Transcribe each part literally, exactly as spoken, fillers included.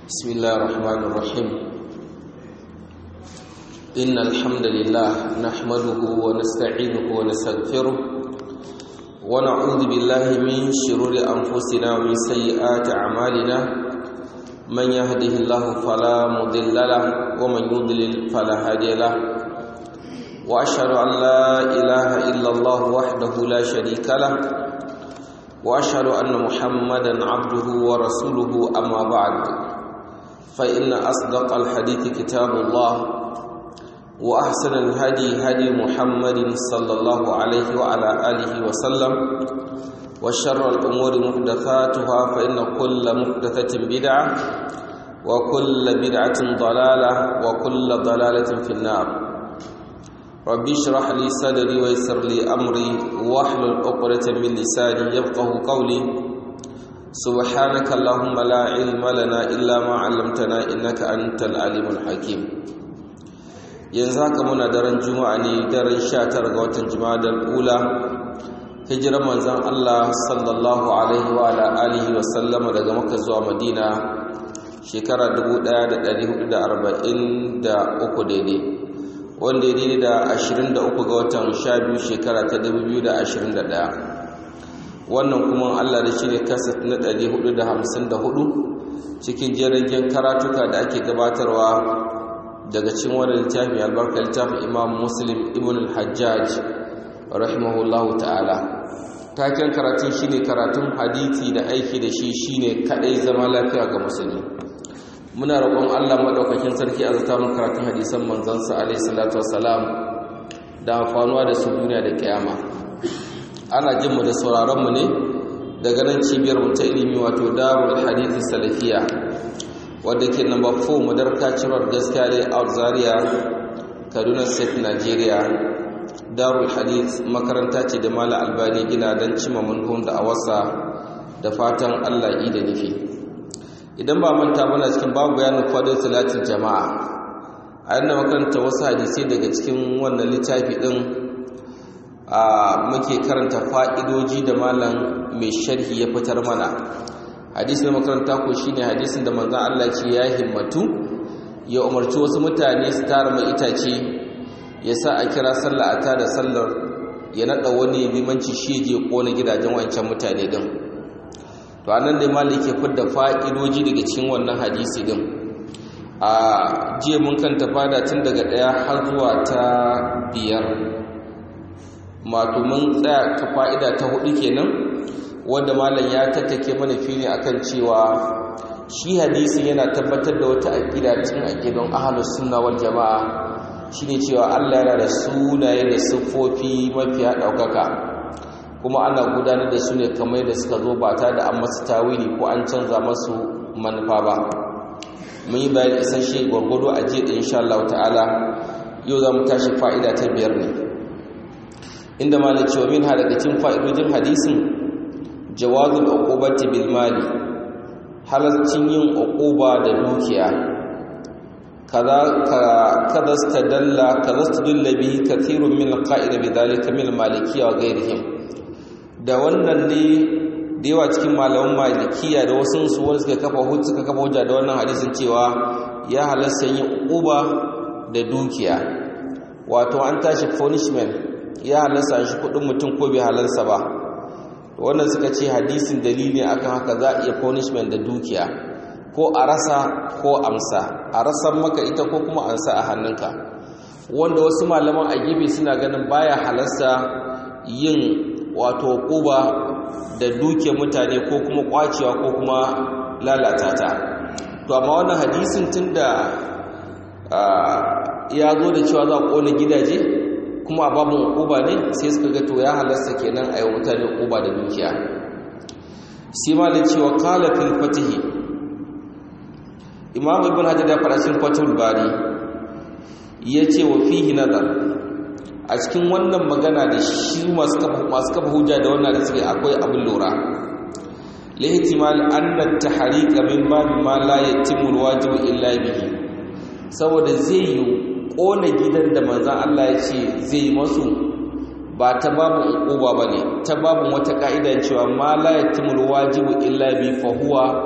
بسم الله الرحمن الرحيم إن الحمد لله نحمده ونستعينه ونستغفره ونعوذ بالله من شرور أنفسنا ومن سيئات أعمالنا من يهده الله فلا مضل له ومن يضلل فلا هادي له وأشهد أن لا إله إلا الله وحده لا شريك له وأشهد أن محمدا عبده ورسوله أما بعد فإن أصدق الحديث كتاب الله وأحسن الهدي هدي محمد صلى الله عليه وعلى آله وسلم وشر الأمور محدثاتها فإن كل محدثة بدعة وكل بدعة ضلالة وكل ضلالة في النار ربي اشرح لي صدري ويسر لي أمري واحلل عقدة من لساني يفقهوا قولي سبحانك اللهم لا علم لنا إلا ما علمتنا إنك أنت العليم الحكيم yanzu haka muna daren juma'a ne daren sha tara ga watan jumadal ula hijirar manzon Allah sallallahu alaihi wa ala alihi wa sallama daga Makka zuwa Madina shekara dubu ɗaya da ɗari hudu da arba'in da uku daidai wanda ya daidai da ashirin da uku ga watan sha biyu shekara ta dubu biyu da ashirin da ɗaya wannan kuma Allah da shi ne kasat na ɗari hudu da hamsin da hudu cikin jiragen karatuka da ake gabatarwa daga cikin wannan littafi albarka littafin Imam Muslim ibn al-Hajjaj rahimahullahu ta'ala taken karatun shine karatun hadisi da aiki da shi shine kadai zama lafiya ga musulmi muna roƙon Allah madaukakin sarki a zata mu karatun hadisan manzon sa alaihi salatu wassalam da amfanuwa da su duniya da kiyama ana jin mu da sauraron mu ne daga nan cibiyar mu ta ilimi wato Darul Hadith Salafiya wadda ke number four Madarka Cirwar Gaskiya ne a Zaria Kaduna State Nigeria. Darul Hadith makaranta ce da Malam Albani gina don cimma manufofin da awasa da fatan Allah yi da nufi idan ba manta muna cikin babu bayanin fadar salatin jama'a a yanda makaranta wasu hadisai daga cikin wannan littafi din a muke karanta fa'idoji da malam mai sharhi ya fitar mana hadisin makaranta ko shine hadisin da manzon Allah ce ya himmatu ya umarci wasu mutane su tara mai itace ya sa a kira sallah a tada sallar ya nada wani limanci shi je kona gidajen wancan mutane din to anan dai malai yake fidda fa'idoji daga cikin wannan hadisi din a jiya mun kanta fada tun daga daya har zuwa ta biyar mato mun tsaya ka fa'ida ta hudu kenan wanda malam ya tattake mana fili akan cewa shi hadisin yana tabbatar da wata aqida cikin aqidon ahlus sunna wal jamaa shine cewa Allah yana da sunaye da sifofi mafiya daukaka kuma ana gudanar da su ne kamar da suka zo ba ta da an masa tawili ko an canza masu manufa ba mun yi bayani isasshe gwargwado a jiya da insha Allah ta'ala yau za mu tashi fa'ida ta biyar ne inda malam cewa min daga cikin fa'idojin hadisin jawazul uqubati bil mali halaccin yin uquba da dukiya kaza kaza stadalla kaza stadalla bihi kathirun min alqa'ida bidhalika min malikiyya wa ghayrihim da wannan ne da yawa cikin malaman malikiya da wasu su wanda suka kafa hujja suka kafa hujja da wannan hadisin cewa ya halasta yin uquba da dukiya wato an tashi punishment ya halasta shi kudin mutum ko bai halarsa ba wannan suka ce hadisin dalili akan haka za a iya punishment da dukiya ko a rasa ko amsa a rasan maka ita ko kuma amsa a hannunka wanda wasu malaman a gibi suna ganin baya halarsa yin wato kuba da dukiyar mutane ko kuma kwacewa ko kuma lalata ta to amma wannan hadisin tunda ya zo da cewa za a kona gidaje kuma babun uba ne sai suka ga to ya halasta kenan a yi mutane uba da dukiya sai ma da cewa qala fil fatih imam ibn hajar ya fara cikin fatul bari yace wa fihi nazar a cikin wannan magana da shi masu kafa masu kafa hujja da wannan da suke akwai abin lura la ihtimal anna at-tahriq min bab ma la yatimu al-wajib illa bihi saboda zai yi kona gidan da manzan Allah ya ce zai masu ba ta babin uquba bane ta babin wata ka'ida cewa ma la yatimul wajibu illa bi fa huwa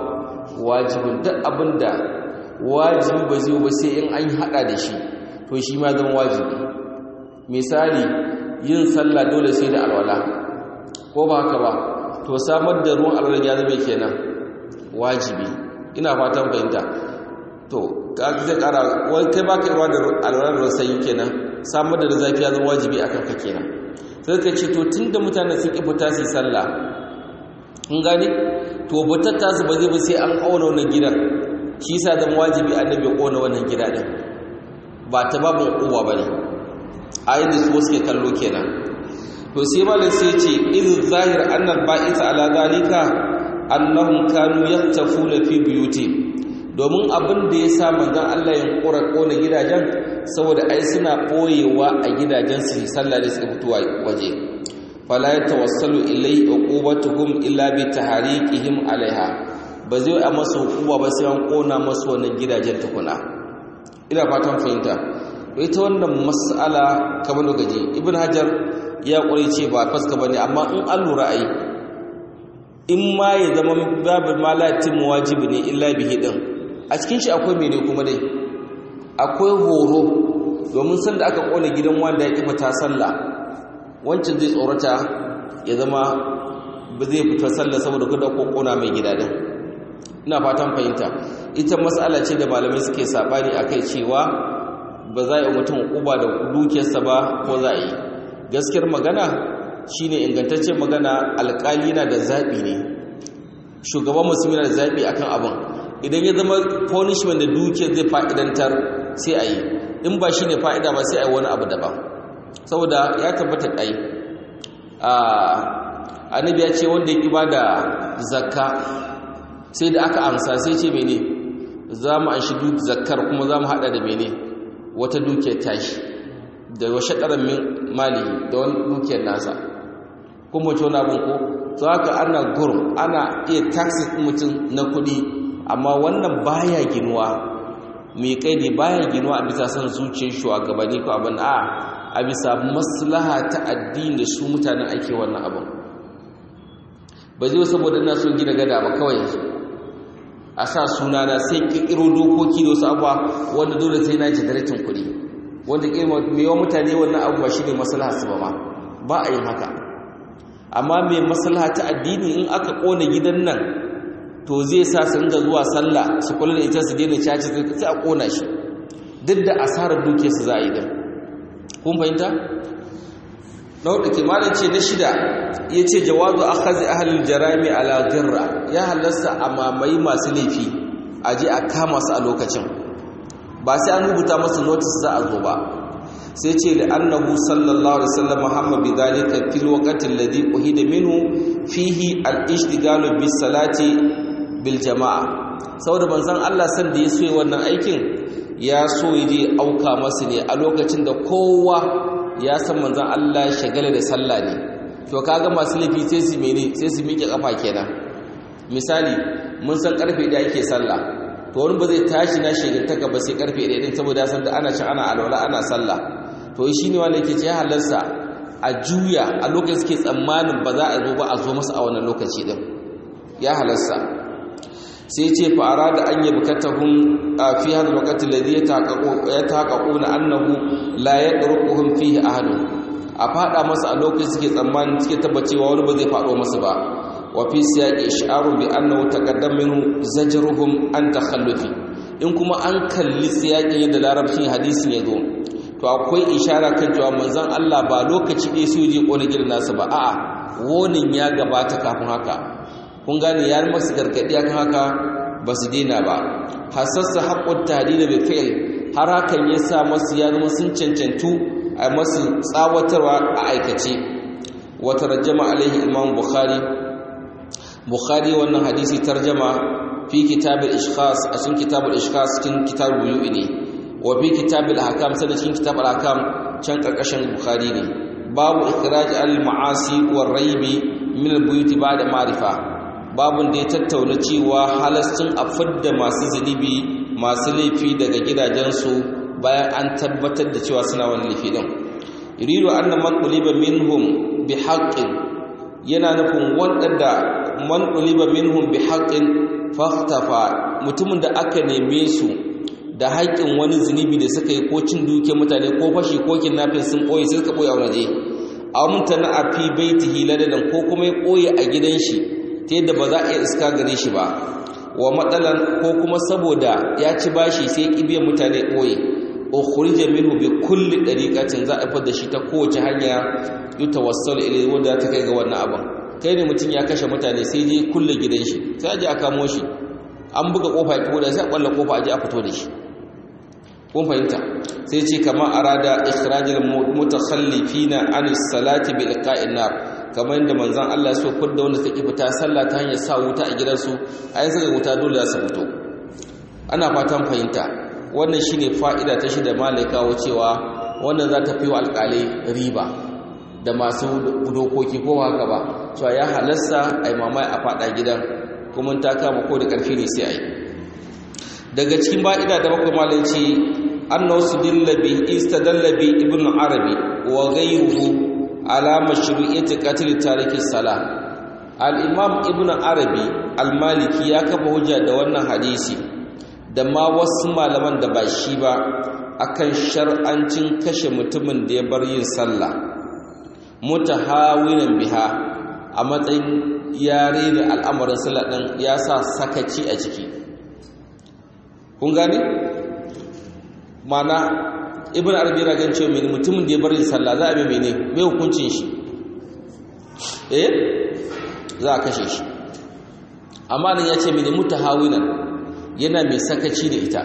wajibin duk abinda wajibi ba zai ba sai in an hada da shi to shi ma zama wajibi. Misali yin sallah dole sai da alwala ko ba haka ba, to samar da ruwan alwala ya zama kenan wajibi. Ina fatan fahimta. To zai kara wai kai baka ruwa da alwala da sai kenan samar da zafi ya zama wajibi akan ka kenan. Sai ka ce to tunda mutane sun ki fita su sallah, kun gane, to fitar ta su ba zai ba sai an kauna wannan gidan, shi yasa zama wajibi annabi ya kona wannan gida din, ba ta babu uwa bane ayin da su suke kallo kenan. To sai malam sai ce idh zahir anna al-ba'ith ala zalika annahum kanu yaktafuna fi buyuti, domin abin da ya sa manzon Allah ya kora kona gidajen saboda ai suna boyewa a gidajen su sallah da suka fito waje. Fala yatawassalu ilai uqubatuhum illa bi tahriqihim alaiha, ba zai a masu hukuma ba sai an kona masu wannan gidajen tukuna. Ina fatan fahimta. Ita wannan mas'ala kamar lokaci Ibn Hajar ya kure ce ba faska bane, amma in an lura ai in ma ya zama babu malatin wajibi ne illa bihi din, a cikin shi akwai mene kuma dai akwai horo, domin sanda aka kona gidan wanda ya kifa ta sallah wancan zai tsorata ya zama ba zai fita sallah saboda kada ko kona mai gida din. Ina fatan fahimta. Ita mas'ala ce da malamai suke sabani akai cewa ba za a yi mutum uba da dukiyarsa ba ko za a yi. Gaskiyar magana shine ingantaccen magana, alƙali na da zaɓi ne, shugaban musulmi na da zaɓi akan abin. Idan ya zama punishment da dukiyar zai fa'idantar sai a yi, in ba shi ne fa'ida ba sai a yi wani abu daban, saboda ya tabbata ɗai annabi ya ce wanda ya ƙi ba da zakka sai da aka amsa sai ce mene za mu an shi duk zakkar kuma za mu haɗa da mene wata dukiyar tashi da washe ƙaramin mali da wani dukiyar nasa, kuma wace wani abin ko to haka ana gurum ana iya taxis mutum na kuɗi, amma wannan baya ginuwa mai kaidi baya ginuwa a bisa son zuciyar shugabanni ko abin a a bisa maslaha ta addini da su mutanen ake wannan abin. Ba zai saboda ina son gina gada ba kawai a sa sunana sai kirkiro dokoki da wasu abuwa wanda dole sai na jidaratin kuɗi, wanda mewa mutane wannan abu ba shi ne maslaha su ba ma ba a yin haka. Amma mai maslaha ta addini in aka ƙona gidan nan to zai sa su ringa zuwa sallah su kula da ita su daina caci sai a ƙona shi, duk da asarar duke su za a yi din. Kun fahimta? Na hudu kimanin ce na shida ya ce jawazu akhazi ahlul jarami ala girra, ya halasta a mamaye masu laifi a je a kama su a lokacin, ba sai an rubuta masu notice za a zo ba. Sai ce da annahu sallallahu alaihi wasallam muhammad bi dalika fil waqti alladhi uhida minhu fihi al-ishtigalu bis salati bil jama'a, saboda manzon Allah san da ya so wannan aikin ya so yaje auka masu ne a lokacin da kowa ya san manzon Allah shagala da sallah ne. To kaga masu laifi sai su mene sai su miƙe kafa kenan. Misali mun san karfe da yake sallah, to wani ba zai tashi na shegantaka ba sai karfe ɗaya din, saboda san da ana cin ana alwala ana sallah. To shi ne wanda yake ce halarsa a juya a lokacin suke tsammanin ba za a zo ba a zo masa a wannan lokaci din, ya halarsa. Sai ce fa arada an yabkatahum fi hadha alwaqti alladhi yataqaquna annahu la yadrukuhum fihi ahadun, a fada masa a lokacin suke tsammanin suke tabbacewa wani ba zai fado masa ba. Wa fi siyaqi ish'arun bi annahu taqaddama minhu zajruhum an takhallufi, in kuma an kalli siyaqin yadda larabcin hadisin ya zo to akwai ishara kan cewa manzon Allah ba lokaci ɗaya sai je kone gidan nasa ba, a'a wonin ya gabata kafin haka. Kun gane ya masu gargadi akan haka ba su dena ba. Hasassa haqqut tahdid bi fi'l, har hakan ya sa masu ya zama sun cancantu a masu tsawatarwa a aikace. Wa tarjama alaihi imam bukhari bukhari wannan hadisi tarjama fi kitab al-ishkhas, a cikin kitab al-ishkhas cikin kitab al-buyu'i ne, wa fi kitab al-ahkam sai cikin kitab al-ahkam can karkashin bukhari ne. Babu ikhraj al-ma'asi war raibi min al-buyut ba'da ma'rifa, babun da ya tattauna cewa halascin a fidda masu zunubi masu laifi daga gidajensu bayan an tabbatar da cewa suna wani laifi din. Yuridu anna man quliba minhum bihaqqin, yana nufin wanda man quliba minhum bihaqqin fahtafa mutumin da aka neme su da haƙƙin wani zunubi da suka yi ko cin duke mutane ko fashi ko kidnapping sun ɓoye sai suka ɓoye a waje amtana a fi baitihi ladadan ko kuma ya ɓoye a gidan shi ta yadda ba za a iya iska gare shi ba wa matsalan ko kuma saboda ya ci bashi sai ya biyan mutane ɓoye ukhrija minhu bi kulli dariqatin za a fada shi ta kowace hanya yutawassalu ilayhi wanda ta kai ga wannan abin kai ne mutum ya kashe mutane sai je kulle gidan shi sai aje a kamo shi an buga kofa ya kibo da sai a kwalla kofa aje a fito da shi kun fahimta sai ce kama arada ikhrajul mutakhallifina anis salati bil qa'in nar kamar yadda manzon Allah ya so fudda wanda take fita sallah ta hanyar sa wuta a gidansu ayin saka wuta dole za su fito ana fatan fahimta wannan shine fa'ida ta shi da malaika cewa wannan za ta fi wa alƙalai riba da masu dokoki ko haka ba cewa ya halasta ai mamai a fada gidan kuma ta kama ko da ƙarfi ne sai ai daga cikin fa'ida da bakwai malai ce annahu sudilla bi istadalla bi ibn arabi wa ghayruhu ala mashru'iyyati qatl tariki salah al-imam ibn arabi al-maliki ya kafa hujja da wannan hadisi da ma wasu malaman da ba shi ba akan shar'ancin kashe mutumin da ya bar yin sallah mutahawinan biha a matsayin yare da al'amarin sallah din ya sa sakaci a ciki kun gane mana ibn arabi yana gan cewa mutumin da ya bar yin sallah za a bi mene mai hukuncin shi eh za a kashe shi amma nan ya ce mene mutahawinan yana mai sakaci da ita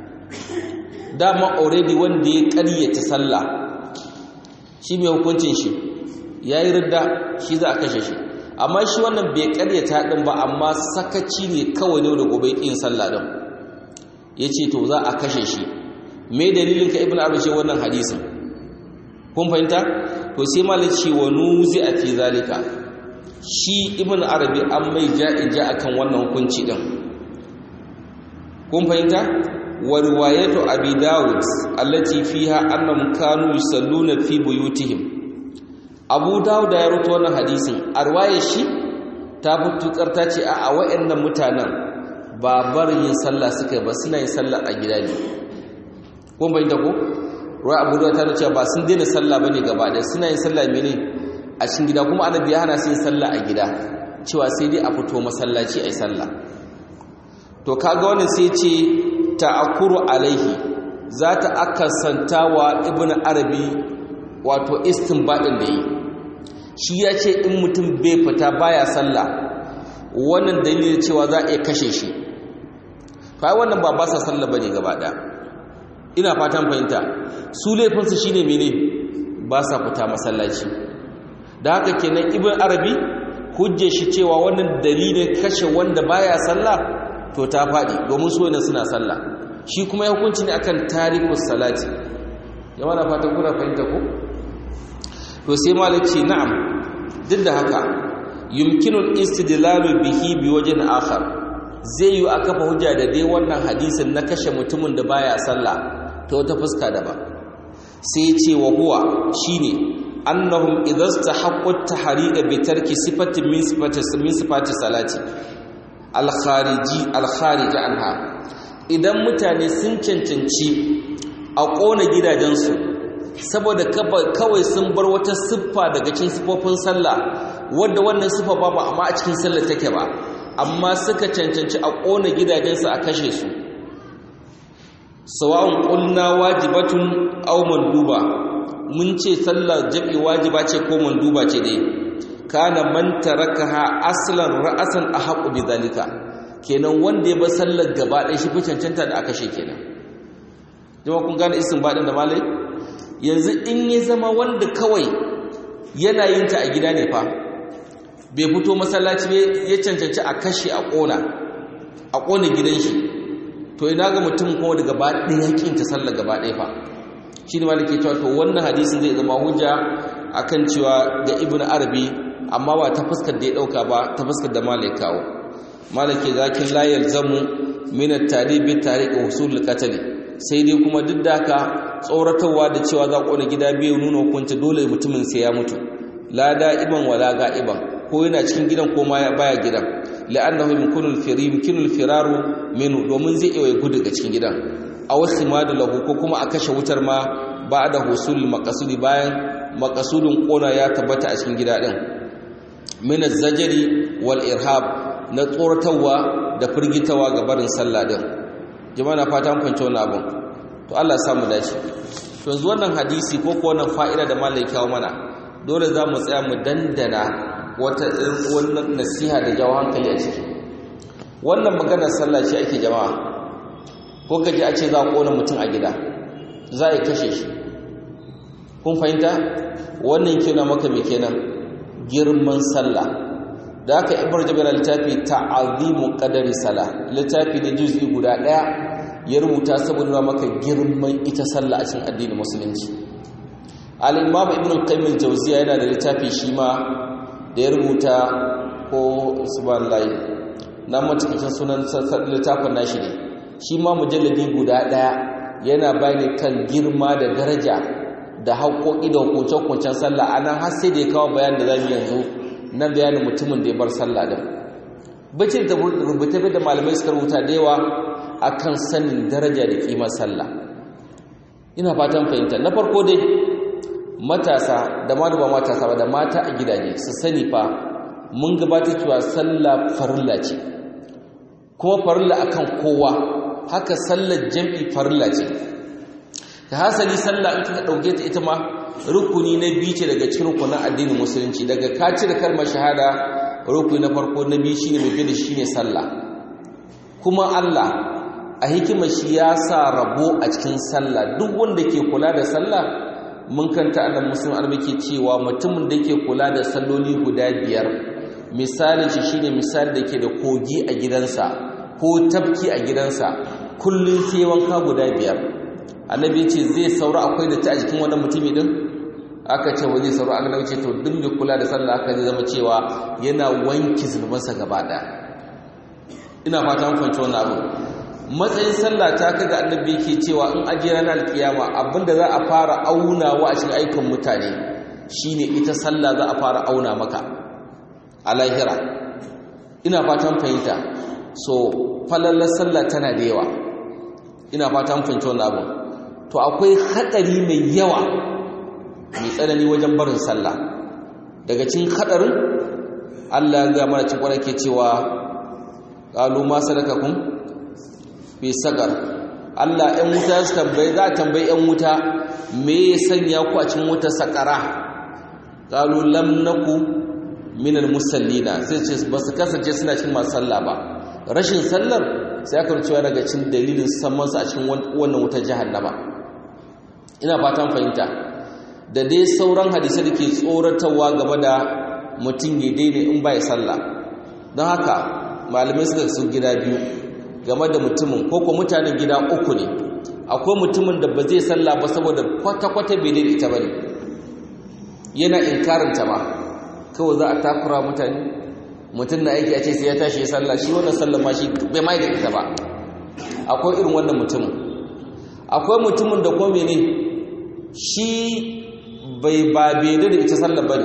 dama already wanda ya ƙaryata sallah shi mai hukuncin shi yayi ridda shi za a kashe shi amma shi wannan bai ƙaryata din ba amma sakaci ne kawai ne da gobe yin sallah din yace to za a kashe shi me dalilin ka ibnu arabi wannan hadisin kun fahimta to sai malaci wa nuzi a fi zalika shi ibnu arabi an mai ja'in ja akan wannan hukunci din kun fahimta wa riwayatu abi daud allati fiha annahum kanu yusalluna fi buyutihim abu daud ya rawaito wannan hadisin arwaye shi ta fitukar ta ce a wayannan mutanen ba barin yin sallah suka ba suna yin sallah a gida ne kun fahimta ko ruwa abu daud ta ce ba sun daina sallah bane gaba ɗaya suna yin sallah mene a cikin gida kuma annabi ya hana su yin sallah a gida cewa sai dai a fito masallaci ai sallah to kaga wannan sai ce ta'akuru alaihi za ta akasantawa ibnu arabi wato istinbadin da yi shi ya ce in mutum bai fita baya sallah wannan dalilin cewa za a iya kashe shi fa wannan ba ba sa sallah bane gaba daya ina fatan fahimta su laifin su shine mene ba sa fita masallaci da haka kenan ibnu arabi hujje shi cewa wannan dalilin kashe wanda baya sallah to ta faɗi domin su ne suna sallah shi kuma ya hukunci ne akan tarikus salati jama'a na fatan kuna fahimta ko to sai malik ce na'am duk da haka yumkinul istidlalu bihi bi wajhin akhar zai yi aka fa hujja da dai wannan hadisin na kashe mutumin da baya sallah to ta fuska daban sai ce wa huwa shine annahum idhastahaqqu at-tahriqa bi tarki sifatin min sifati min sifati salati al-khariji al-kharij anha idan mutane sun cancanci a kona gidajensu saboda kawai sun bar wata siffa daga cikin siffofin sallah wanda wannan siffa ba ba amma a cikin sallah take ba amma suka cancanci a kona gidajensu a kashe su sawa'un qulna wajibatun aw manduba mun ce sallar jabi wajiba ce ko manduba ce dai kana man tarakaha aslan ra'asan ahqqu bidhalika kenan wanda ya bar sallar gaba ɗaya shi fi cancanta da aka she kenan jama'a kun gane istinbadin da malai yanzu in ya zama wanda kawai yana yin ta a gida ne fa bai fito masallaci ya cancanci a kashe a kona a kona gidan shi to ina ga mutum kuma da gaba ɗaya yakin ta sallar gaba ɗaya fa shi ne malai ke cewa to wannan hadisin zai zama hujja akan cewa ga ibnu arabi amma ba ta fuskar da ya dauka ba ta fuskar da malai kawo malaki zakin la yalzamu min at-tarib bi tariq usul al-qatl sai dai kuma duk da ka tsoratarwa da cewa za ku gida biyu nuna hukunci dole mutumin sai ya mutu la da'iban wala ga'iban ko yana cikin gidan ko ma baya gidan la'annahu yumkinu al-firaru minhu domin zai iya gudu daga cikin gidan aw simadu lahu ko kuma a kashe wutar ma ba'da husul maqsudi bayan maqsudun kona ya tabbata a cikin gida din min az-zajri wal irhab na tsoratawa da firgitawa ga barin sallah din jama'a na fata mun fahimci wannan abun to Allah ya samu dace to yanzu wannan hadisi ko ko wannan fa'ida da malai kawo mana dole za mu tsaya mu dandana wata wannan nasiha da jawo hankali a ciki wannan maganar sallah ce ake jama'a ko kaje a ce za a kona mutum a gida za a kashe shi kun fahimta wannan kina maka me kenan girman sallah da aka ibar jabal littafi ta'azimu qadari salah littafi da juz'i guda daya ya rubuta saboda maka girman ita sallah a cikin addinin musulunci al-imam ibn al-qayyim al-jawziyya yana da littafi shi ma da ya rubuta ko subhanallahi na matakin sunan littafin nashi ne shi ma mujalladi guda daya yana bayani kan girma da daraja da haƙoƙi da hukunce-hukuncen sallah anan har sai da ya kawo bayan da zamu yanzu na bayanin mutumin da ya bar sallah din bacin da rubuta da malamai suka rubuta da yawa akan sanin daraja da kimar sallah ina fatan fahimta na farko dai matasa da ma ba matasa ba da mata a gidaje su sani fa mun gabatar cewa sallah farilla ce kuma farilla akan kowa haka sallar jami'i farilla ce ta hasali sallah in ka dauke ta ita ma rukuni na biyu ce daga cikin rukunin addinin musulunci daga ka cire kalmar shahada rukuni na farko na biyu shine mai bida shine sallah kuma Allah a hikimar shi ya sa rabo a cikin sallah duk wanda ke kula da sallah mun kanta annabi muslim annabi ke cewa mutumin da yake kula da salloli guda biyar misalin shi shine misali da ke da kogi a gidansa ko tabki a gidansa kullun sai wanka guda biyar annabi ce zai saura akwai da ta a jikin wannan mutumi din aka ce wa zai saura annabi ce to duk mai kula da sallah aka zai zama cewa yana wanki zulmansa gaba daya ina fata mun fahimci wannan abu matsayin sallah ta kaga annabi yake cewa in aje ranar alkiyama abinda za a fara aunawa a cikin aikin mutane shine ita sallah za a fara auna maka a lahira ina fatan fahimta so falallar sallah tana da yawa ina fatan fahimta wannan abu to akwai hadari mai yawa mai tsanani wajen barin sallah daga cikin hadarin Allah ya ga mana cikin Qur'ani ke cewa qalu ma sadakakum fi sagar Allah ɗan wuta su tambaye za a tambayi ɗan wuta me ya sanya ku a cikin wuta sakara qalu lam naku minal musallina sai ce ba su kasance suna cikin masu sallah ba rashin sallar sai aka rucewa daga cikin dalilin saman su a cikin wannan wuta jahannama ina fatan fahimta da dai sauran hadisai da ke tsoratarwa game da mutum ya daina in bai sallah don haka malamai suka su gida biyu game da mutumin ko ko mutanen gida uku ne akwai mutumin da ba zai sallah ba saboda kwata-kwata bai da ita bane yana inkarinta ma kawai za a takura mutane mutum na aiki a ce sai ya tashi ya sallah shi wannan sallah ma shi bai mai da ita ba akwai irin wannan mutumin akwai mutumin da ko mene shi bai ba bai da ita sallah bane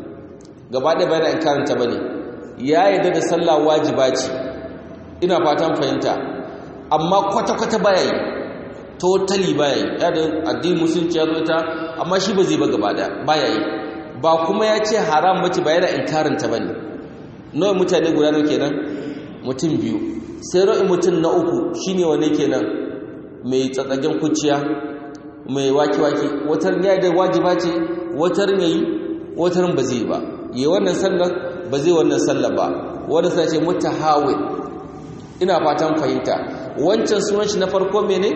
gaba da bai da inkarinta bane ya yarda da sallah wajiba ce ina fatan fahimta amma kwata-kwata baya yi totally baya yi ya da addinin musulunci ya zo ita amma shi ba zai ba gaba da baya yi ba kuma ya ce haram bace ba yana inkarinta ba ne nawa mutane guda nawa kenan mutum biyu sai ra'ayin mutum na uku shine wane kenan mai tsatsagen kuciya mai waki-waki watar ya da wajiba ce watar yayi watar ba zai ba yi wannan sallar ba zai wannan sallar ba wanda sai ce mutahawil ina fatan fahimta wancan sunan shi na farko mene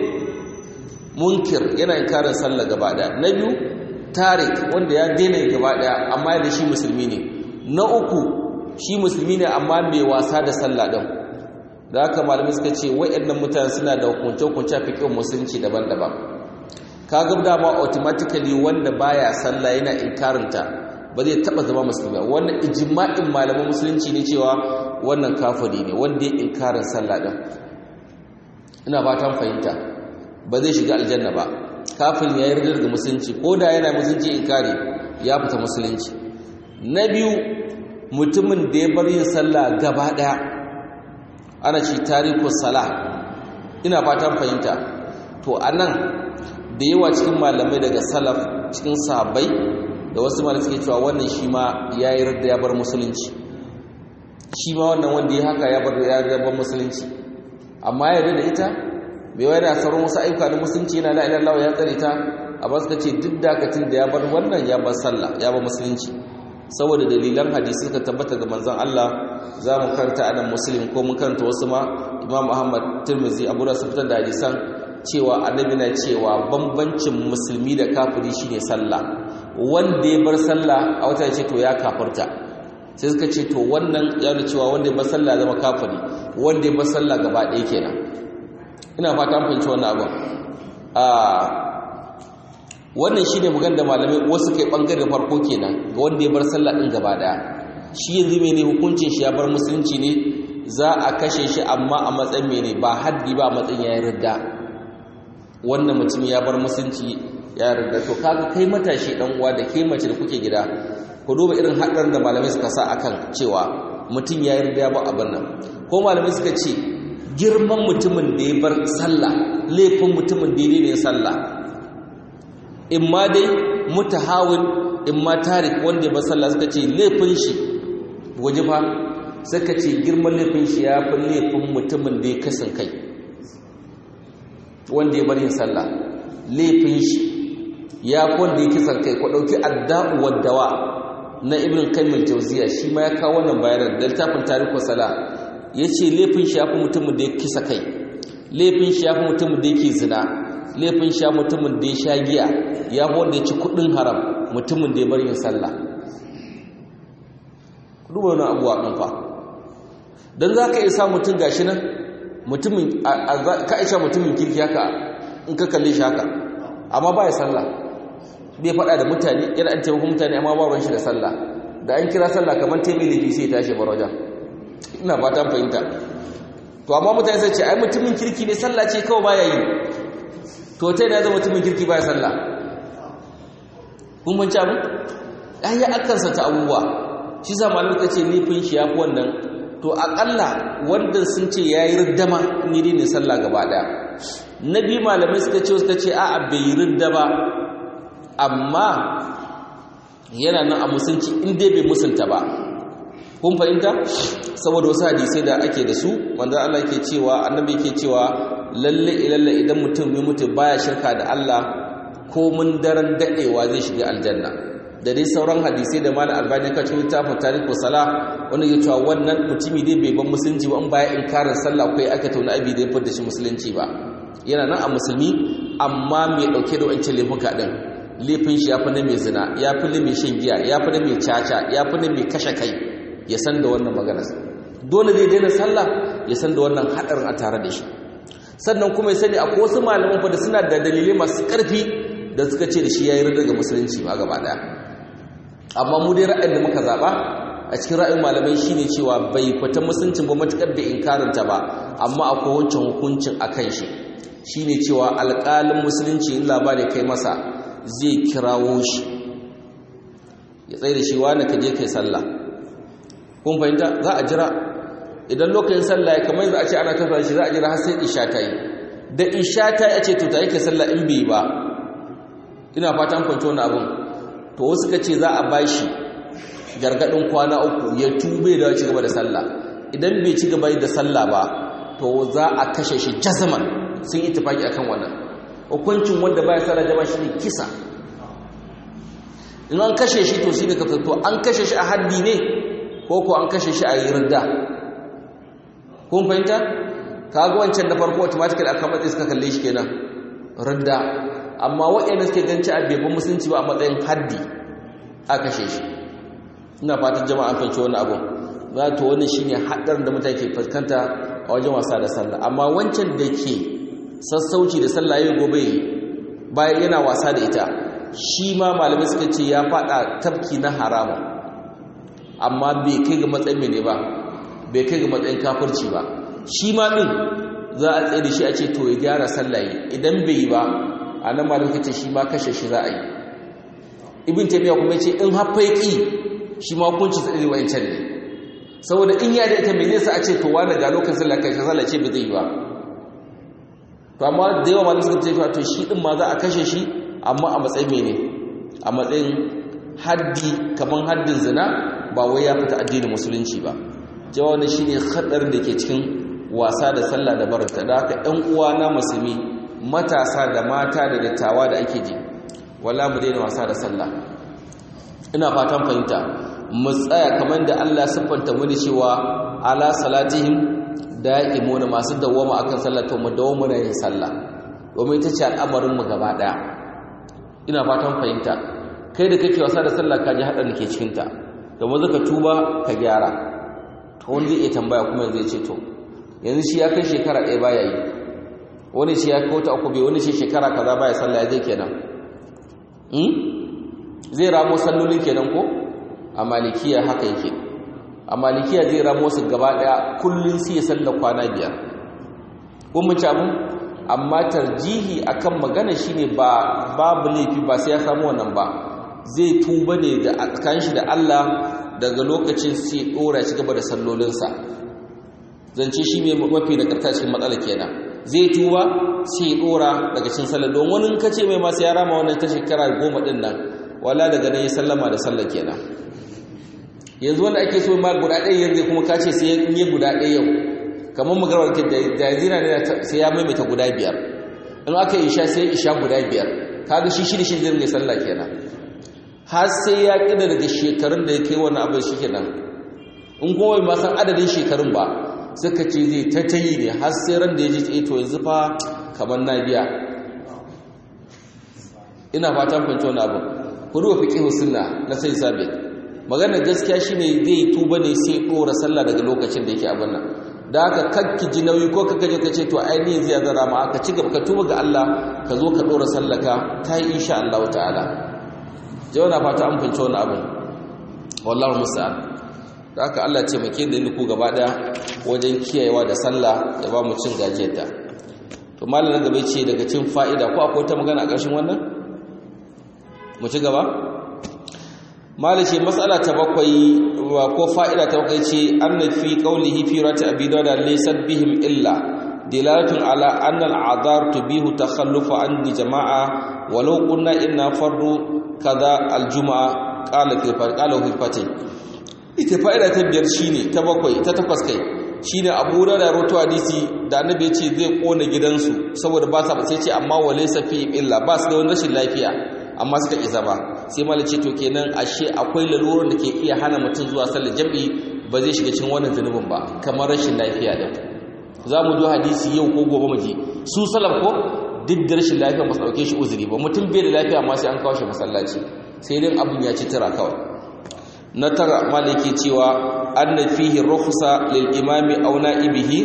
munkir yana inkarin sallah gaba daya na biyu tarik wanda ya daina gaba daya amma da shi musulmi ne na uku shi musulmi ne amma mai wasa da sallah din da haka malamai suka ce wayannan mutane suna da hukunce hukunce fiqhin musulunci daban-daban kaga dama automatically wanda baya sallah yana inkarin ta ba zai taba zama musulmi wannan ijma'in malaman musulunci ne cewa wannan kafiri ne wanda ya inkarin sallah din ina fatan fahimta ba zai shiga aljanna ba kafirin ya yarda da musulunci ko da yana musulunci inkari ya fita musulunci na biyu mutumin da ya bar yin sallah gaba daya ana ce tariku salah, ina fatan fahimta. To anan da yawa cikin malamai daga salaf cikin sahabbai da wasu malamai suke cewa wannan shi ma yayi radda ya bar musulunci, shi ma wannan wanda ya haka ya bar ya bar musulunci, amma ya da ita bai wai da sauran wasu ayyuka na musulunci yana la ilaha illallah ya tsare ta, a ba suka ce duk dakatin da ya bar wannan ya bar sallah ya bar musulunci, saboda dalilan hadisi suka tabbata ga manzon Allah. Za mu karanta anan Muslim ko mun karanta wasu ma Imam Ahmad, Tirmidhi, Abu Dawud sun fitar da hadisan cewa annabi na cewa bambancin musulmi da kafiri shine sallah, wanda ya bar sallah a wata ce to ya kafirta, sai suka ce to wannan ya nuna cewa wanda ya bar sallah zama kafiri, wanda ya bar sallah gaba ɗaya kenan. Ina fata an fahimci wannan abin. a wannan shine magana da malamai wasu kai bangaren farko kenan ga wanda ya bar sallah din gaba daya, shi yanzu mene hukuncin shi ya bar musulunci ne, za a kashe shi amma a matsayin mene ba haddi ba, a matsayin ya yarda wannan mutum ya bar musulunci ya yarda. To kaga kai matashi dan uwa da ke mace da kuke gida, ku duba irin hadarin da malamai suka sa akan cewa mutum ya yarda ba abin nan, ko malamai suka ce girman mutumin da ya bar sallah, laifin mutumin da ya ne sallah, in ma dai mutahawin in ma tarik wanda ya bar sallah, suka ce laifin shi waje fa suka ce girman laifin shi ya fi laifin mutumin da ya kasan kai wanda ya bar yin sallah, laifin shi ya fi wanda ya kisan kai. Ku ɗauki adda'u waddawa na ibn qayyim al-jawziya, shi ma ya kawo wannan bayanan da littafin tarihu sala, yace laifin shi ya fi mutumin da ya kisa kai, laifin shi ya fi mutumin da yake zina, laifin shi ya fi mutumin da ya sha giya, ya fi wanda ya ci kudin haram, mutumin da ya bar yin sallah. Ku duba wannan abuwa ɗin fa, dan zaka iya sa mutum gashi nan mutumin ka isa mutumin kirki haka in ka kalle shi haka, amma ba ya sallah, bai faɗa da mutane, yana an taimaka mutane amma ba ruwan shi da sallah, da an kira sallah kamar taimi da sai ya tashi bar wajen. Ina ba ta fahimta. To amma mutane sai ce ai mutumin kirki ne, sallah ce kawai baya yi. To tai da zama mutumin kirki baya sallah, kun banci abu ai ya akansa ta abubuwa, shi sa malamin ta ce laifin shi yafi wannan. To akalla wanda sun ce yayi riddama ni dai ne sallah gaba daya. Nabi malamai suka ce suka ce a'a bai ridda ba, amma yana nan a musunci in dai bai musunta ba. Kun fahimta? Saboda wasu hadisai da ake da su wanda Allah yake cewa, annabi yake cewa lalle ilalle idan mutum ya mutu baya shirka da Allah, ko mun daren dadewa zai shiga aljanna. Da dai sauran hadisai da malam Albani ka ce littafin tarihu salah, wanda yake cewa wannan mutumi dai bai ban musulunci ba in baya inkarin sallah kai aka tauna abi da ya fada shi musulunci ba. Yana nan a musulmi amma mai dauke da wancan laifuka din. Laifin shi yafi na mai zina, yafi na mai shan giya, yafi na mai caca, yafi na mai kashe kai. Ya san da wannan magana, dole zai daina sallah ya san da wannan hadarin a tare da shi. Sannan kuma ya sani akwai wasu malaman fa da suna da dalilai masu karfi da suka ce da shi yayi rida ga musulunci ma gaba daya. Amma mu dai ra'ayin da muka zaba a cikin ra'ayin malamai shine cewa bai fita musuluncin ba matukar da inkarin ta ba, amma akwai wancan hukuncin akan shi, shine cewa alƙalin musulunci in labari kai masa zai kirawo shi ya tsaye da shi wani ka je kai sallah. Kun fahimta? Za a jira idan lokacin sallah kamar za a ce ana tafiya shi, za a jira har sai isha ta yi. Da isha ta yi a ce to ta yake sallah in bai ba, ina fatan kwanci wani abin. To wasu ka ce za a ba shi gargaɗin kwana uku ya tube da ci gaba da sallah. Idan bai ci gaba da sallah ba to za a kashe shi jazaman, sun yi tafaki akan wannan hukuncin. Wanda baya sallah jama'a shi ne kisa. In an kashe shi to shi ne ka to an kashe shi a haddi ne ko ko an kashe shi a yi ridda. Kun fahimta? Kaga wancan da farko automatically aka matsayi suka kalle shi kenan ridda, amma waɗanda suke ganci a bebin musulunci ba a matsayin haddi a kashe shi. Ina fatan jama'a an fahimci wannan abu. Za to wannan shine hadarin da mutane ke fuskanta a wajen wasa da sallah. Amma wancan da ke sassauci da sallah yayin gobe bayan yana wasa da ita, shi ma malamai suka ce ya fada tafki na haramun, amma bai kai ga matsayin mene ba, bai kai ga matsayin kafirci ba. Shi ma din za a tsaye da shi a ce to ya gyara sallaye, idan bai yi ba a nan malamai suka ce shi ma kashe shi za a yi. Ibn Taymiyyah kuma ce in haffaki shi ma hukunci tsaye da wancan ne, saboda in ya da ita me zai sa a ce to wani ga lokacin sallah kai sallah ce ba zai yi ba to amma da yawa malamin suka ce to shi din ma za a kashe shi amma a matsayin mene a matsayin haddi kaman haddin zina ba wai ya fita addinin musulunci ba jawabi shine hadarin da ke cikin wasa da sallah da barata da haka ɗan uwa na musulmi matasa da mata da dattawa da ake ji wala mu daina wasa da sallah ina fatan fahimta mu tsaya kamar da Allah siffanta mu da cewa ala salatihim da'imuna masu dawama akan sallah to mu dawama da yin sallah domin ita ce al'amarin mu gaba daya ina fatan fahimta kai da kake wasa da sallah ka ji hadan da ke cikin ta to mu zaka tuba ka gyara to wanda zai tambaya kuma zai ce to yanzu shi ya kai shekara ɗaya baya yi wani shi ya kauta uku bai wani shi shekara kaza baya sallah ya zai kenan hmm? zai ramo sallolin kenan ko a malikiya haka yake a malikiya zai ramo su gaba daya kullun sai ya salla kwana biyar ko mun ci abun amma tarjihi akan magana shine ba babu laifi ba sai ya samu wannan ba zai tuba ne da kan shi da Allah daga lokacin sai dora shi gaba da sallolinsa zance shi ne mafi da karta cikin matsala kenan zai tuba sai dora daga cikin sallar don wani kace mai ma sai ya rama wannan ta shekara goma din nan wala daga nan ya sallama da sallar kenan yanzu wanda ake so ma guda ɗaya yanzu kuma ka ce sai ya yi guda ɗaya yau kamar magarar ke da jazira ne sai ya maimaita guda biyar in aka yi isha sai isha guda biyar kaga shi shi da shi zai sallah kenan har sai ya kida daga shekarun da ya kai wani abin shi kenan in kuma bai ma san adadin shekarun ba suka ce zai ta tayi ne har sai ran da ya ji to yanzu fa kamar na biya ina fatan fahimci wani abin ku duba fiqh sunna na sai sabit maganar gaskiya shine zai tuba ne sai dora sallah daga lokacin da yake abin nan da haka kakki ji nauyi ko kaka je ka ce to ai ne zai zara ma aka ci gaba ka tuba ga Allah ka zo ka dora sallaka ta yi insha Allah ta'ala jawa na fata an fahimci wani abin wallahi musta'an da haka Allah ce make da ni ku gaba daya wajen kiyayewa da sallah ya ba mu cin gajiyarta to malamin gaba ce daga cin fa'ida ko akwai ta magana a ƙarshen wannan mu ci gaba malice mas'ala ta bakwai ko fa'ida ta bakwai ce anna fi qawlihi fi rati abi dawud laysat bihim illa dilalatun ala anna al'adar tubihu takhallufa an jama'a walau qulna inna fardu kaza al-jum'a qala fi qala fi fati ita fa'ida ta biyar shine ta bakwai ta takwas kai shine Abu Hurairah rawaito hadisi da annabi ya ce zai kona gidansu saboda ba sa sai ce amma walaysa fi illa ba su da wani rashin lafiya amma suka isa ba sai malice to kenan ashe akwai lalurar da ke iya hana mutum zuwa sallar jami'i ba zai shiga cikin wannan zanubin ba kamar rashin lafiya da za mu ji hadisi yau ko gobe mu ji su salaf ko duk da rashin lafiya ba su dauke shi uzuri ba mutum bai da lafiya amma sai an kawo shi masallaci sai dai abun ya ci tira kawai na tara maliki cewa anna fihi rukhsa lil imami aw na'ibihi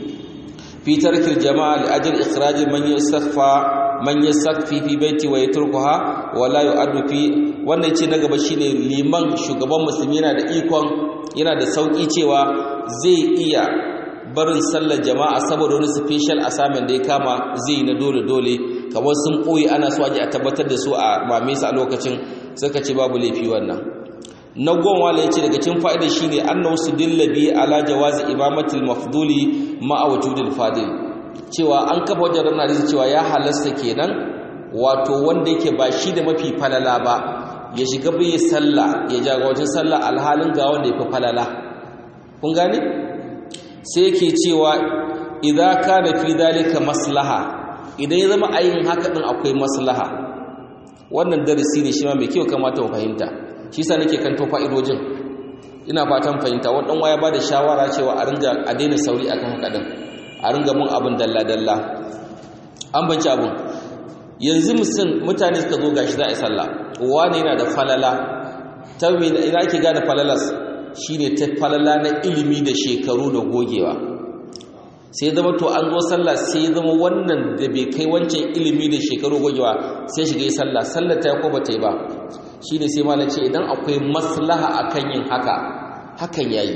fi tarki al jama'a li ajli ikhraj man yastakhfa man yasakfi fi baiti wa yatrukuha wa la yu'addu fi wannan ce na gaba shine liman shugaban musulmi yana da ikon yana da sauki cewa zai iya barin sallar jama'a saboda wani special assignment da ya kama zai na dole dole kamar sun koyi ana so aje a tabbatar da su a mame su a lokacin suka ce babu laifi wannan na goma wala yace daga cikin fa'idar shine annahu sudilla bi ala jawazi imamatil mafduli ma'a wujudil fadil cewa an kafa wajen ranar hadisi cewa ya halasta kenan wato wanda yake ba shi da mafi falala ba ya shiga bai sallah ya jagorancin sallah alhalin ga wanda yafi falala kun gane sai yake cewa idza kana fi dalika maslaha idan ya zama ayin haka din akwai maslaha wannan darasi ne shi ma mai kyau kamata mu fahimta shi yasa nake kanto fa'idojin ina fatan fahimta wannan waya ba da shawara cewa a ringa a daina sauri akan haka din a ringa mun abin dalla-dalla an banci abin yanzu mutane suka zo gashi za a yi sallah wani yana da falala ta ina ake gane falalas shi ne ta falala na ilimi da shekaru da gogewa sai zama to an zo sallah sai zama wannan da bai kai wancan ilimi da shekaru gogewa sai shiga yi sallah sallah ta yi ko ba ta yi ba shi ne sai malam ce idan akwai maslaha akan yin haka hakan yayi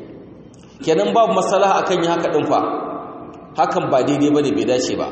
kenan babu maslaha akan yin haka din fa hakan ba daidai bane bai dace ba